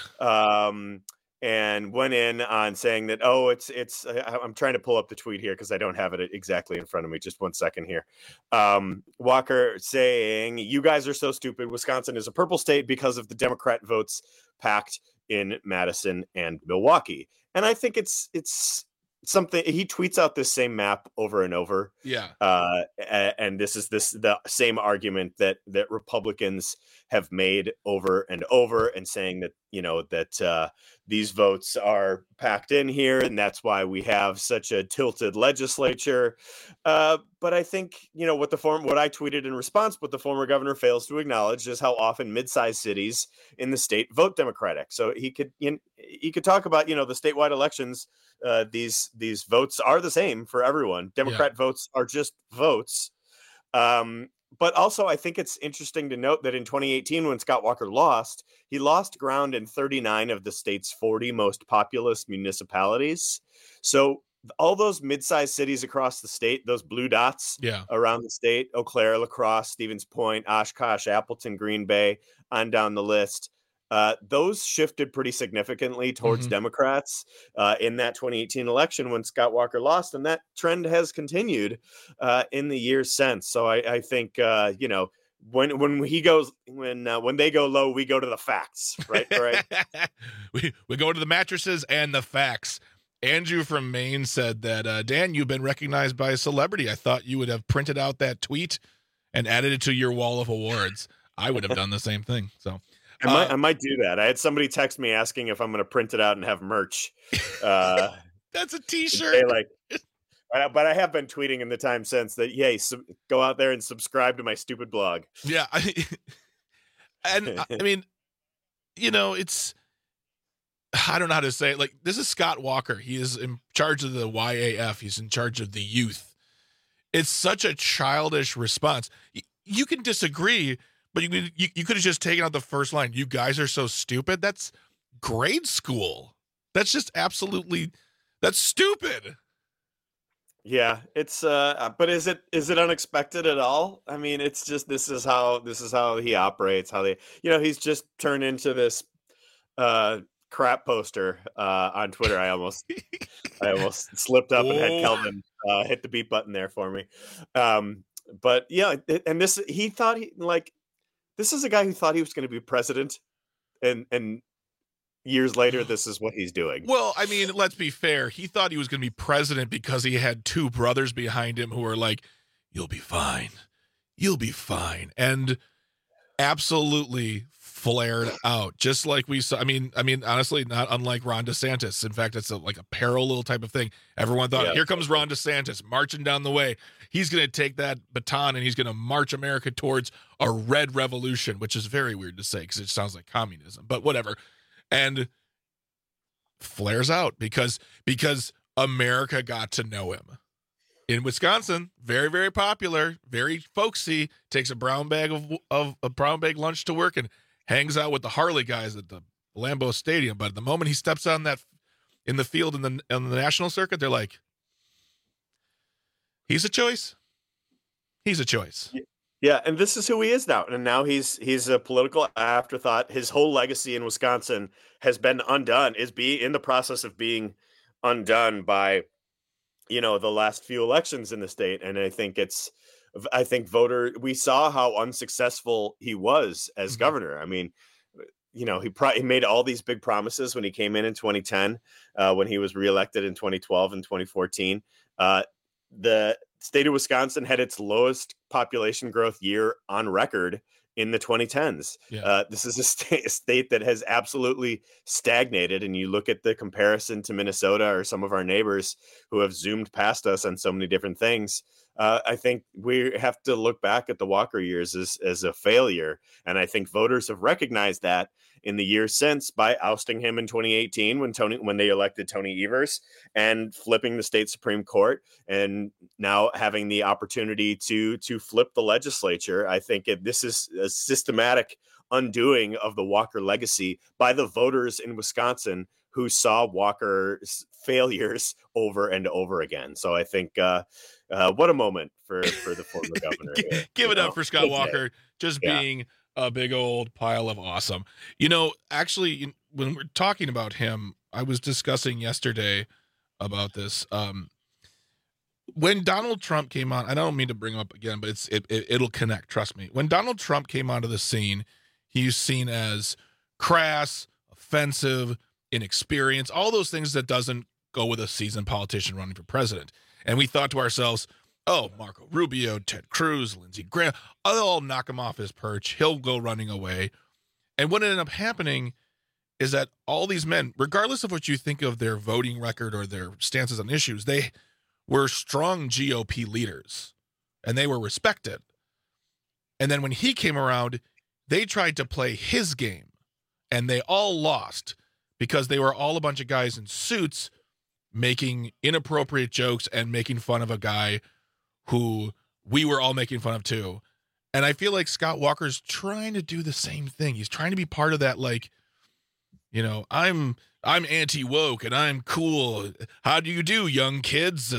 um, and went in on saying that, "Oh, it's it's." I, I'm trying to pull up the tweet here because I don't have it exactly in front of me. Just one second here. Um, Walker saying, "You guys are so stupid. Wisconsin is a purple state because of the Democrat votes packed in Madison and Milwaukee." And I think it's it's something he tweets out this same map over and over. Yeah. Uh, and this is this the same argument that that Republicans have made over and over, and saying that, you know, that uh, these votes are packed in here, and that's why we have such a tilted legislature. Uh, but I think, you know, what the form what I tweeted in response, what the former governor fails to acknowledge is how often mid-sized cities in the state vote Democratic. So he could you know, he could talk about, you know, the statewide elections. Uh, these these votes are the same for everyone. Democrat yeah. votes are just votes. Um, but also, I think it's interesting to note that in twenty eighteen, when Scott Walker lost, he lost ground in thirty-nine of the state's forty most populous municipalities. So all those mid-sized cities across the state, those blue dots yeah. around the state, Eau Claire, La Crosse, Stevens Point, Oshkosh, Appleton, Green Bay, on down the list, Uh, those shifted pretty significantly towards mm-hmm. Democrats uh, in that twenty eighteen election when Scott Walker lost, and that trend has continued uh, in the years since. So I, I think uh, you know when when he goes when uh, when they go low, we go to the facts, right? Right. we we go to the mattresses and the facts. Andrew from Maine said that uh, Dan, you've been recognized by a celebrity. I thought you would have printed out that tweet and added it to your wall of awards. I would have done the same thing. So. I might, uh, I might do that. I had somebody text me asking if I'm going to print it out and have merch. Uh, That's a T-shirt. Like, but I have been tweeting in the time since that, yay, sub- go out there and subscribe to my stupid blog. Yeah. I, and I mean, you know, it's, I don't know how to say it. Like, this is Scott Walker. He is in charge of the Y A F. He's in charge of the youth. It's such a childish response. You can disagree, but you, you you could have just taken out the first line. You guys are so stupid. That's grade school. That's just absolutely, that's stupid. Yeah, it's uh but is it is it unexpected at all? I mean, it's just this is how this is how he operates, how they, you know, he's just turned into this uh crap poster uh on Twitter. I almost I almost slipped up and had Kelvin uh hit the beat button there for me. Um but yeah, and this he thought he like this is a guy who thought he was going to be president, and and years later, this is what he's doing. Well, I mean, let's be fair. He thought he was going to be president because he had two brothers behind him who were like, "You'll be fine, you'll be fine," and absolutely flared out, just like we saw. I mean, I mean, honestly, not unlike Ron DeSantis. In fact, it's a, like a parallel type of thing. Everyone thought, yeah. Here comes Ron DeSantis marching down the way. He's going to take that baton and he's going to march America towards a red revolution, which is very weird to say because it sounds like communism, but whatever. And flares out because because America got to know him. In Wisconsin, very, very popular, very folksy, takes a brown bag of, of a brown bag lunch to work and hangs out with the Harley guys at the Lambeau Stadium. But the moment he steps on that in the field in the in the national circuit, they're like, he's a choice. He's a choice. Yeah, and this is who he is now. And now he's he's a political afterthought. His whole legacy in Wisconsin has been undone, is be in the process of being undone by, you know, the last few elections in the state. And I think it's I think voter we saw how unsuccessful he was as mm-hmm. governor. I mean, you know, he, pro- he made all these big promises when he came in in twenty ten, uh, when he was reelected in twenty twelve and twenty fourteen. Uh, the state of Wisconsin had its lowest population growth year on record in the twenty tens. Yeah. Uh, this is a state, a state that has absolutely stagnated. And you look at the comparison to Minnesota or some of our neighbors who have zoomed past us on so many different things. Uh, I think we have to look back at the Walker years as, as a failure. And I think voters have recognized that in the years since by ousting him in twenty eighteen when Tony when they elected Tony Evers and flipping the state Supreme Court, and now having the opportunity to to flip the legislature. I think it, this is a systematic undoing of the Walker legacy by the voters in Wisconsin who saw Walker's failures over and over again. So I think uh, uh, what a moment for, for the former governor. Here, Give it know? up for Scott Walker, just yeah. being a big old pile of awesome. You know, actually, when we're talking about him, I was discussing yesterday about this. Um, when Donald Trump came on, I don't mean to bring him up again, but it's it, it, it'll connect. Trust me. When Donald Trump came onto the scene, he's seen as crass, offensive, inexperienced, all those things that doesn't go with a seasoned politician running for president. And we thought to ourselves, oh, Marco Rubio, Ted Cruz, Lindsey Graham, I'll all knock him off his perch. He'll go running away. And what ended up happening is that all these men, regardless of what you think of their voting record or their stances on issues, they were strong G O P leaders and they were respected. And then when he came around, they tried to play his game and they all lost because they were all a bunch of guys in suits making inappropriate jokes and making fun of a guy who we were all making fun of too. And I feel like Scott Walker's trying to do the same thing. He's trying to be part of that, like, you know, I'm I'm anti-woke and I'm cool. How do you do, young kids?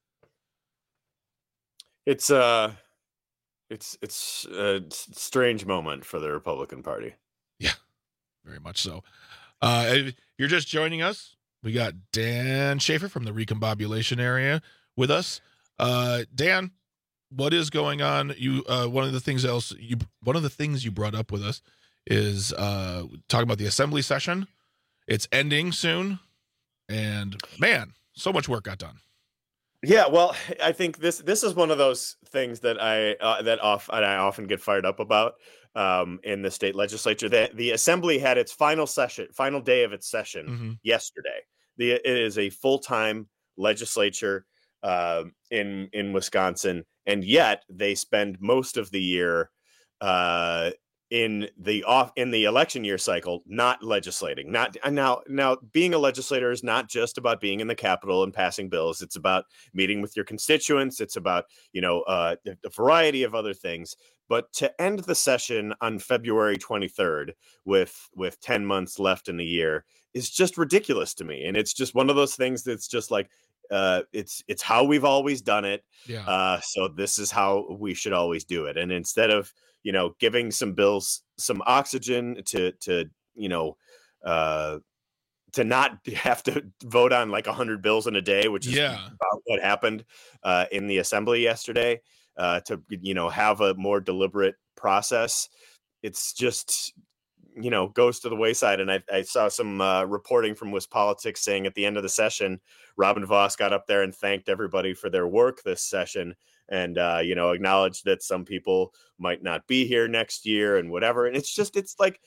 It's uh it's it's a strange moment for the Republican Party. Yeah, very much so. Uh, if you're just joining us, we got Dan Schaefer from the Recombobulation area with us. Uh, Dan, what is going on? You uh, one of the things else you one of the things you brought up with us is uh, talking about the assembly session. It's ending soon, and man, so much work got done. Yeah, well, I think this this is one of those things that I uh, that off and I often get fired up about um, in the state legislature. That the assembly had its final session, final day of its session mm-hmm. yesterday. The it is a full time legislature uh, in in Wisconsin, and yet they spend most of the year uh, in the off in the election year cycle not legislating. Not now now being a legislator is not just about being in the Capitol and passing bills. It's about meeting with your constituents. It's about, you know, uh, a variety of other things. But to end the session on February twenty-third with with ten months left in the year is just ridiculous to me. And it's just one of those things that's just like uh, it's it's how we've always done it. Yeah. Uh, so this is how we should always do it. And instead of, you know, giving some bills some oxygen to to you know uh, to not have to vote on like a hundred bills in a day, which is yeah. about what happened uh, in the assembly yesterday. Uh, to, you know, have a more deliberate process. It's just, you know, goes to the wayside. And I, I saw some uh, reporting from WisPolitics saying at the end of the session, Robin Vos got up there and thanked everybody for their work this session and, uh, you know, acknowledged that some people might not be here next year and whatever. And it's just, it's like,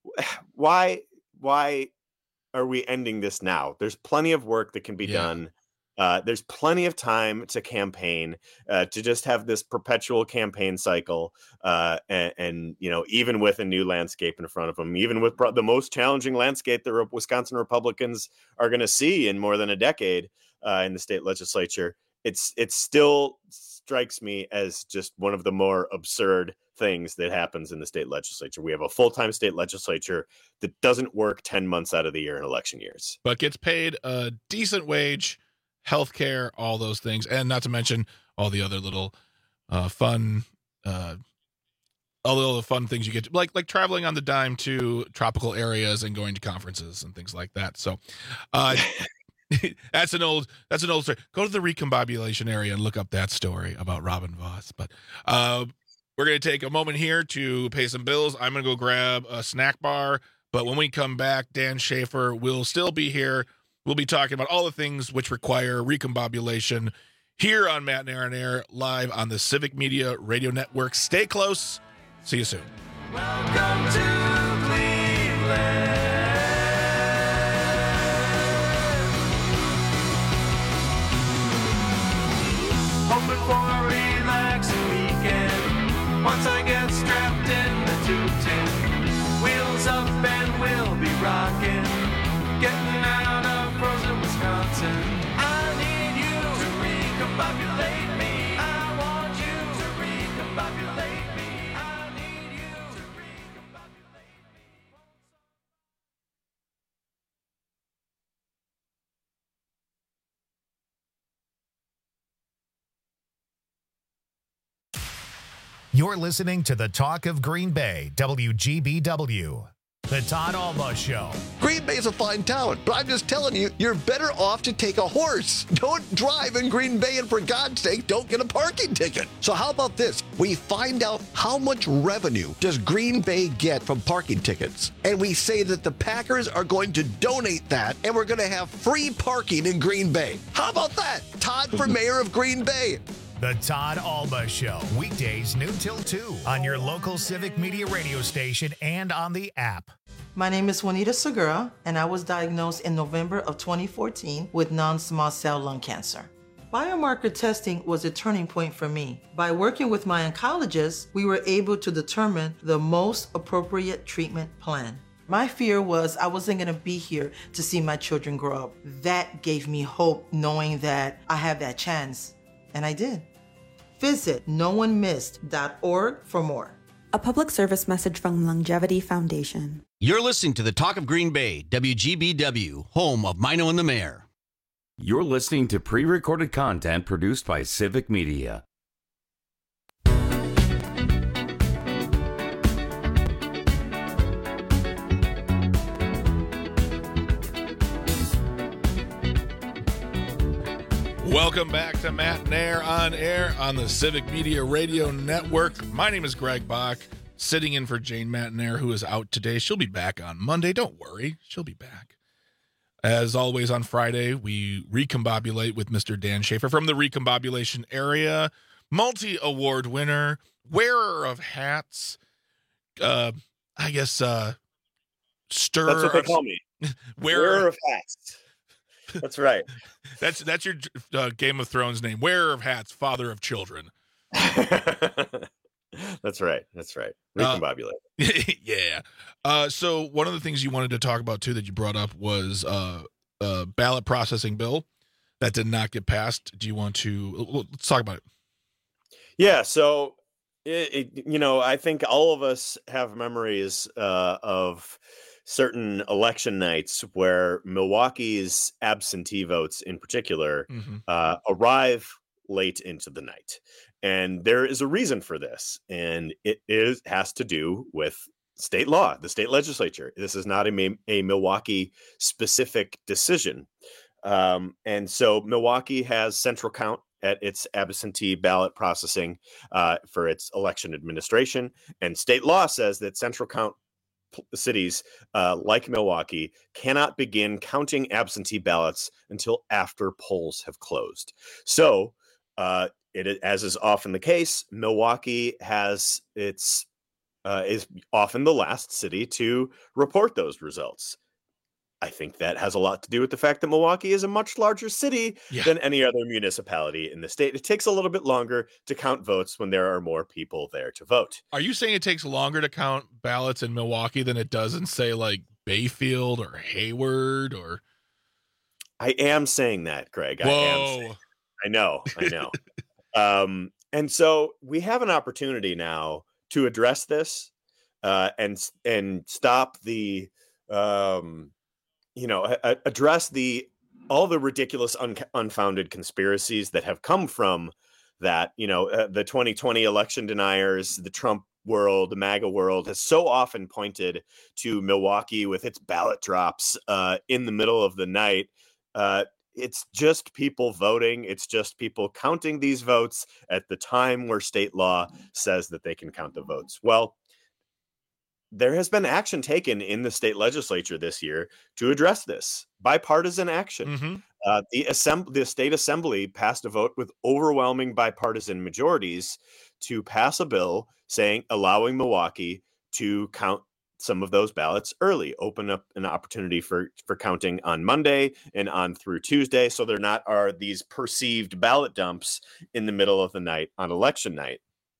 why, why are we ending this now? There's plenty of work that can be yeah. done. Uh, there's plenty of time to campaign, uh, to just have this perpetual campaign cycle. Uh, and, and, you know, even with a new landscape in front of them, even with pro- the most challenging landscape that Re- Wisconsin Republicans are going to see in more than a decade uh, in the state legislature, it's it still strikes me as just one of the more absurd things that happens in the state legislature. We have a full-time state legislature that doesn't work ten months out of the year in election years. But gets paid a decent wage, healthcare, all those things, and not to mention all the other little uh, fun, uh, all the little fun things you get, to, like like traveling on the dime to tropical areas and going to conferences and things like that. So, uh, that's an old that's an old story. Go to the Recombobulation area and look up that story about Robin Vos. But uh, we're gonna take a moment here to pay some bills. I'm gonna go grab a snack bar. But when we come back, Dan Schaefer will still be here. We'll be talking about all the things which require recombobulation here on Matt and Aaron Air, live on the Civic Media Radio Network. Stay close. See you soon. Welcome to Cleveland. Hoping for a relaxing weekend. Once I get strapped in the two ten, wheels up and we'll be rocking. Getting out of frozen Wisconsin. I need you to recombobulate me. I want you to recombobulate me. I need you to recombobulate me. You're listening to the Talk of Green Bay, W G B W. The Todd Alma Show. Green Bay's a fine town, but I'm just telling you, you're better off to take a horse. Don't drive in Green Bay, and for God's sake, don't get a parking ticket. So how about this? We find out how much revenue does Green Bay get from parking tickets, and we say that the Packers are going to donate that, and we're going to have free parking in Green Bay. How about that? Todd for mayor of Green Bay. The Todd Alma Show, weekdays noon till two on your local Civic Media radio station and on the app. My name is Juanita Segura, and I was diagnosed in November of twenty fourteen with non-small cell lung cancer. Biomarker testing was a turning point for me. By working with my oncologist, we were able to determine the most appropriate treatment plan. My fear was I wasn't going to be here to see my children grow up. That gave me hope, knowing that I have that chance. And I did. Visit no one missed dot org for more. A public service message from Longevity Foundation. You're listening to the Talk of Green Bay, W G B W, home of Mino and the Mayor. You're listening to pre-recorded content produced by Civic Media. Welcome back to Matt Nair on Air on the Civic Media Radio Network. My name is Greg Bach, sitting in for Jane Matnair, who is out today. She'll be back on Monday. Don't worry, she'll be back. As always, on Friday, we recombobulate with Mister Dan Schaefer from the recombobulation area, multi-award winner, wearer of hats, uh, I guess, uh, stir. That's what they call me. wearer, wearer of hats. That's right. That's that's your uh, Game of Thrones name. Wearer of hats, father of children. That's right. That's right. Recombobulate. Uh, yeah. Uh, so one of the things you wanted to talk about too that you brought up was uh, a ballot processing bill that did not get passed. Do you want to let's talk about it? Yeah. So it, it, you know, I think all of us have memories uh, of certain election nights where Milwaukee's absentee votes in particular mm-hmm. uh, arrive late into the night. And there is a reason for this. And it is has to do with state law, the state legislature. This is not a, a Milwaukee specific decision. Um, and so Milwaukee has central count at its absentee ballot processing uh, for its election administration. And state law says that central count cities uh, like Milwaukee cannot begin counting absentee ballots until after polls have closed. So, uh, it, as is often the case, Milwaukee has its uh, is often the last city to report those results. I think that has a lot to do with the fact that Milwaukee is a much larger city yeah. than any other municipality in the state. It takes a little bit longer to count votes when there are more people there to vote. Are you saying it takes longer to count ballots in Milwaukee than it does in, say, like Bayfield or Hayward? Or I am saying that, Greg. Whoa. I am saying that. I know. I know. um, and so we have an opportunity now to address this uh, and and stop the. Um, you know, a- address the all the ridiculous, un- unfounded conspiracies that have come from that. You know, uh, the twenty twenty election deniers, the Trump world, the MAGA world has so often pointed to Milwaukee with its ballot drops uh, in the middle of the night. Uh, it's just people voting. It's just people counting these votes at the time where state law says that they can count the votes. Well, there has been action taken in the state legislature this year to address this. Bipartisan action. Mm-hmm. Uh, the, assemb- the state assembly passed a vote with overwhelming bipartisan majorities to pass a bill saying allowing Milwaukee to count some of those ballots early, open up an opportunity for, for counting on Monday and on through Tuesday. So there not are these perceived ballot dumps in the middle of the night on election night.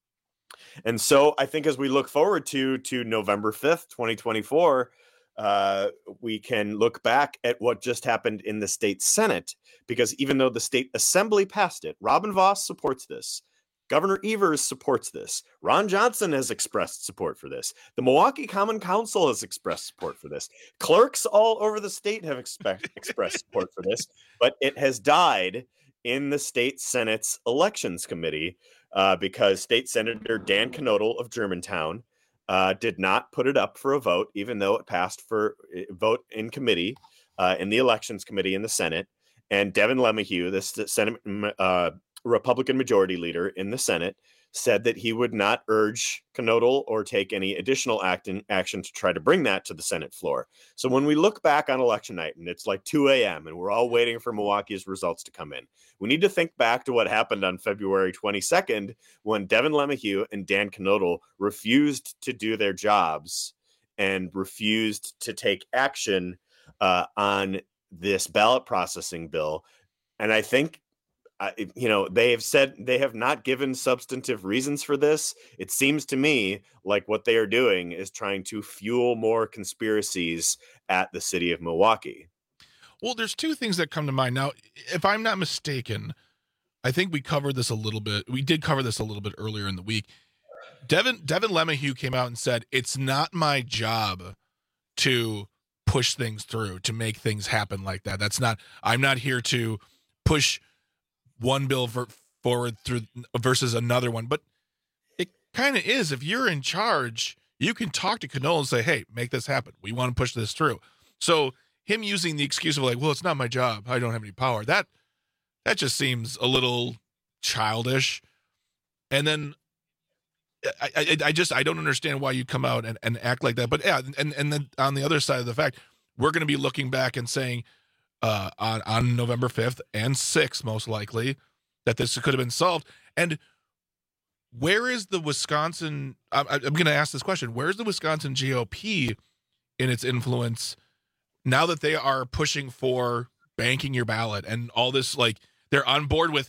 And so I think as we look forward to to November fifth, twenty twenty-four, uh, we can look back at what just happened in the state Senate, because even though the state assembly passed it, Robin Vos supports this. Governor Evers supports this. Ron Johnson has expressed support for this. The Milwaukee Common Council has expressed support for this. Clerks all over the state have expect, expressed support for this, but it has died in the state Senate's elections committee. uh, because State Senator Dan Knodel of Germantown uh, did not put it up for a vote, even though it passed for a vote in committee, uh, in the Elections Committee in the Senate. And Devin LeMahieu, the Senate uh, Republican Majority Leader in the Senate, said that he would not urge Knodel or take any additional act in, action to try to bring that to the Senate floor. So when we look back on election night and it's like two a.m. and we're all waiting for Milwaukee's results to come in, we need to think back to what happened on February twenty-second when Devin LeMahieu and Dan Knodel refused to do their jobs and refused to take action uh, on this ballot processing bill. And I think Uh, you know, they have said they have not given substantive reasons for this. It seems to me like what they are doing is trying to fuel more conspiracies at the city of Milwaukee. Well, there's two things that come to mind. Now, if I'm not mistaken, I think we covered this a little bit. We did cover this a little bit earlier in the week. Devin, Devin LeMahieu came out and said, it's not my job to push things through, to make things happen like that. That's not, I'm not here to push one bill for, forward through versus another one. But it kind of is. If you're in charge, you can talk to Knodel and say, hey, make this happen. We want to push this through. So him using the excuse of like, well, it's not my job, I don't have any power. That, that just seems a little childish. And then I, I, I just, I don't understand why you come out and, and act like that. But yeah. And, and then on the other side of the fact, we're going to be looking back and saying, Uh, on, on November fifth and sixth, most likely, that this could have been solved. And where is the Wisconsin, I'm, I'm going to ask this question, where's the Wisconsin G O P in its influence now that they are pushing for banking your ballot and all this, like, they're on board with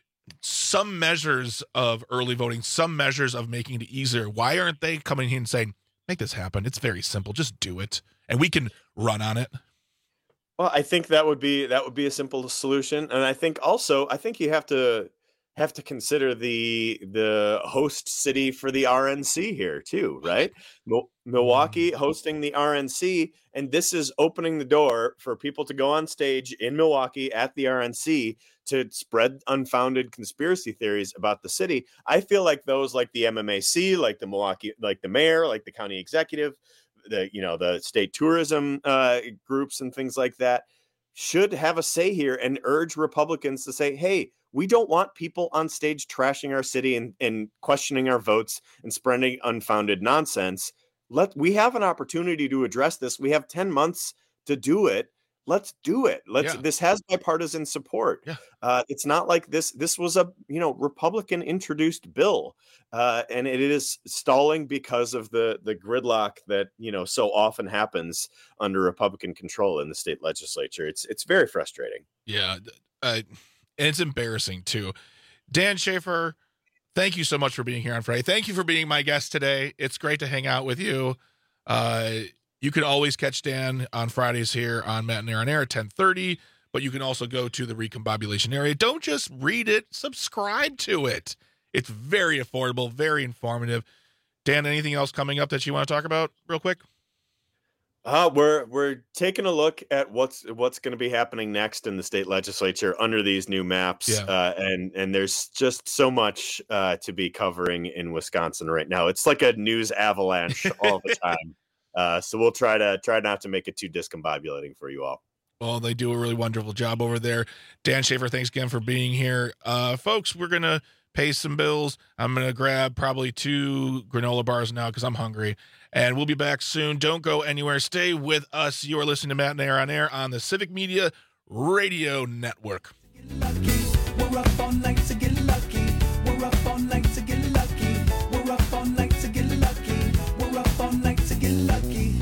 some measures of early voting, some measures of making it easier. Why aren't they coming in and saying, make this happen? It's very simple. Just do it. And we can run on it. Well, I think that would be that would be a simple solution, and I think also I think you have to have to consider the the host city for the R N C here too, right? Mil- Milwaukee hosting the R N C, and this is opening the door for people to go on stage in Milwaukee at the R N C to spread unfounded conspiracy theories about the city. I feel like those, like the M M A C, like the Milwaukee, like the mayor, like the county executive, the, you know, the state tourism uh, groups and things like that should have a say here and urge Republicans to say, hey, we don't want people on stage trashing our city and, and questioning our votes and spreading unfounded nonsense. Let we have an opportunity to address this. We have ten months to do it. Let's do it. Let's. Yeah. This has bipartisan support. Yeah. Uh, it's not like this. This was a you know Republican introduced bill, uh, and it is stalling because of the the gridlock that you know so often happens under Republican control in the state legislature. It's it's very frustrating. Yeah, uh, and it's embarrassing too. Dan Schaefer, thank you so much for being here on Friday. Thank you for being my guest today. It's great to hang out with you. Uh, You can always catch Dan on Fridays here on Matt and Aaron Air at ten thirty, but you can also go to the Recombobulation Area. Don't just read it, subscribe to it. It's very affordable, very informative. Dan, anything else coming up that you want to talk about real quick? Uh, we're we're taking a look at what's what's going to be happening next in the state legislature under these new maps, yeah. uh, and and there's just so much uh, to be covering in Wisconsin right now. It's like a news avalanche all the time. Uh, so we'll try to try not to make it too discombobulating for you all. Well, they do a really wonderful job over there. Dan Schaefer, thanks again for being here. Uh, folks, we're going to pay some bills. I'm going to grab probably two granola bars now because I'm hungry. And we'll be back soon. Don't go anywhere. Stay with us. You are listening to Matt and Aaron on Air on the Civic Media Radio Network. We're up all night to get lucky. We're up all night to get lucky. We're up all night to get lucky. We're up all night to get lucky.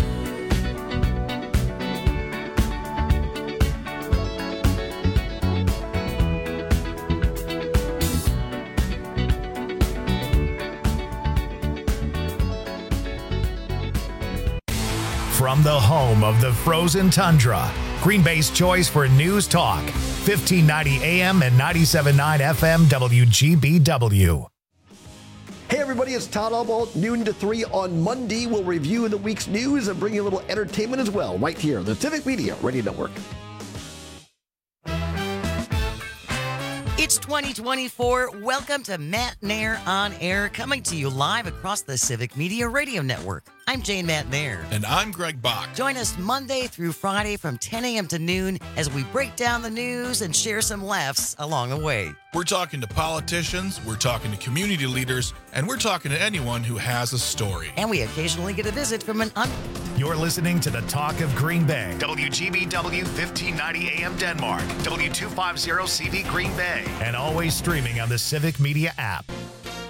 From the home of the frozen tundra, Green Bay's choice for news talk, fifteen ninety A M and ninety-seven point nine F M W G B W. Hey everybody, it's Todd Albaugh, noon to three on Monday. We'll review the week's news and bring you a little entertainment as well, right here on the Civic Media Radio Network. It's twenty twenty-four. Welcome to Matt Nair on Air, coming to you live across the Civic Media Radio Network. I'm Jane Matt Nair. And I'm Greg Bach. Join us Monday through Friday from ten a.m. to noon as we break down the news and share some laughs along the way. We're talking to politicians, we're talking to community leaders, and we're talking to anyone who has a story. And we occasionally get a visit from an un... You're listening to the Talk of Green Bay. W G B W fifteen ninety A M Denmark. W two fifty C V Green Bay. And always streaming on the Civic Media app.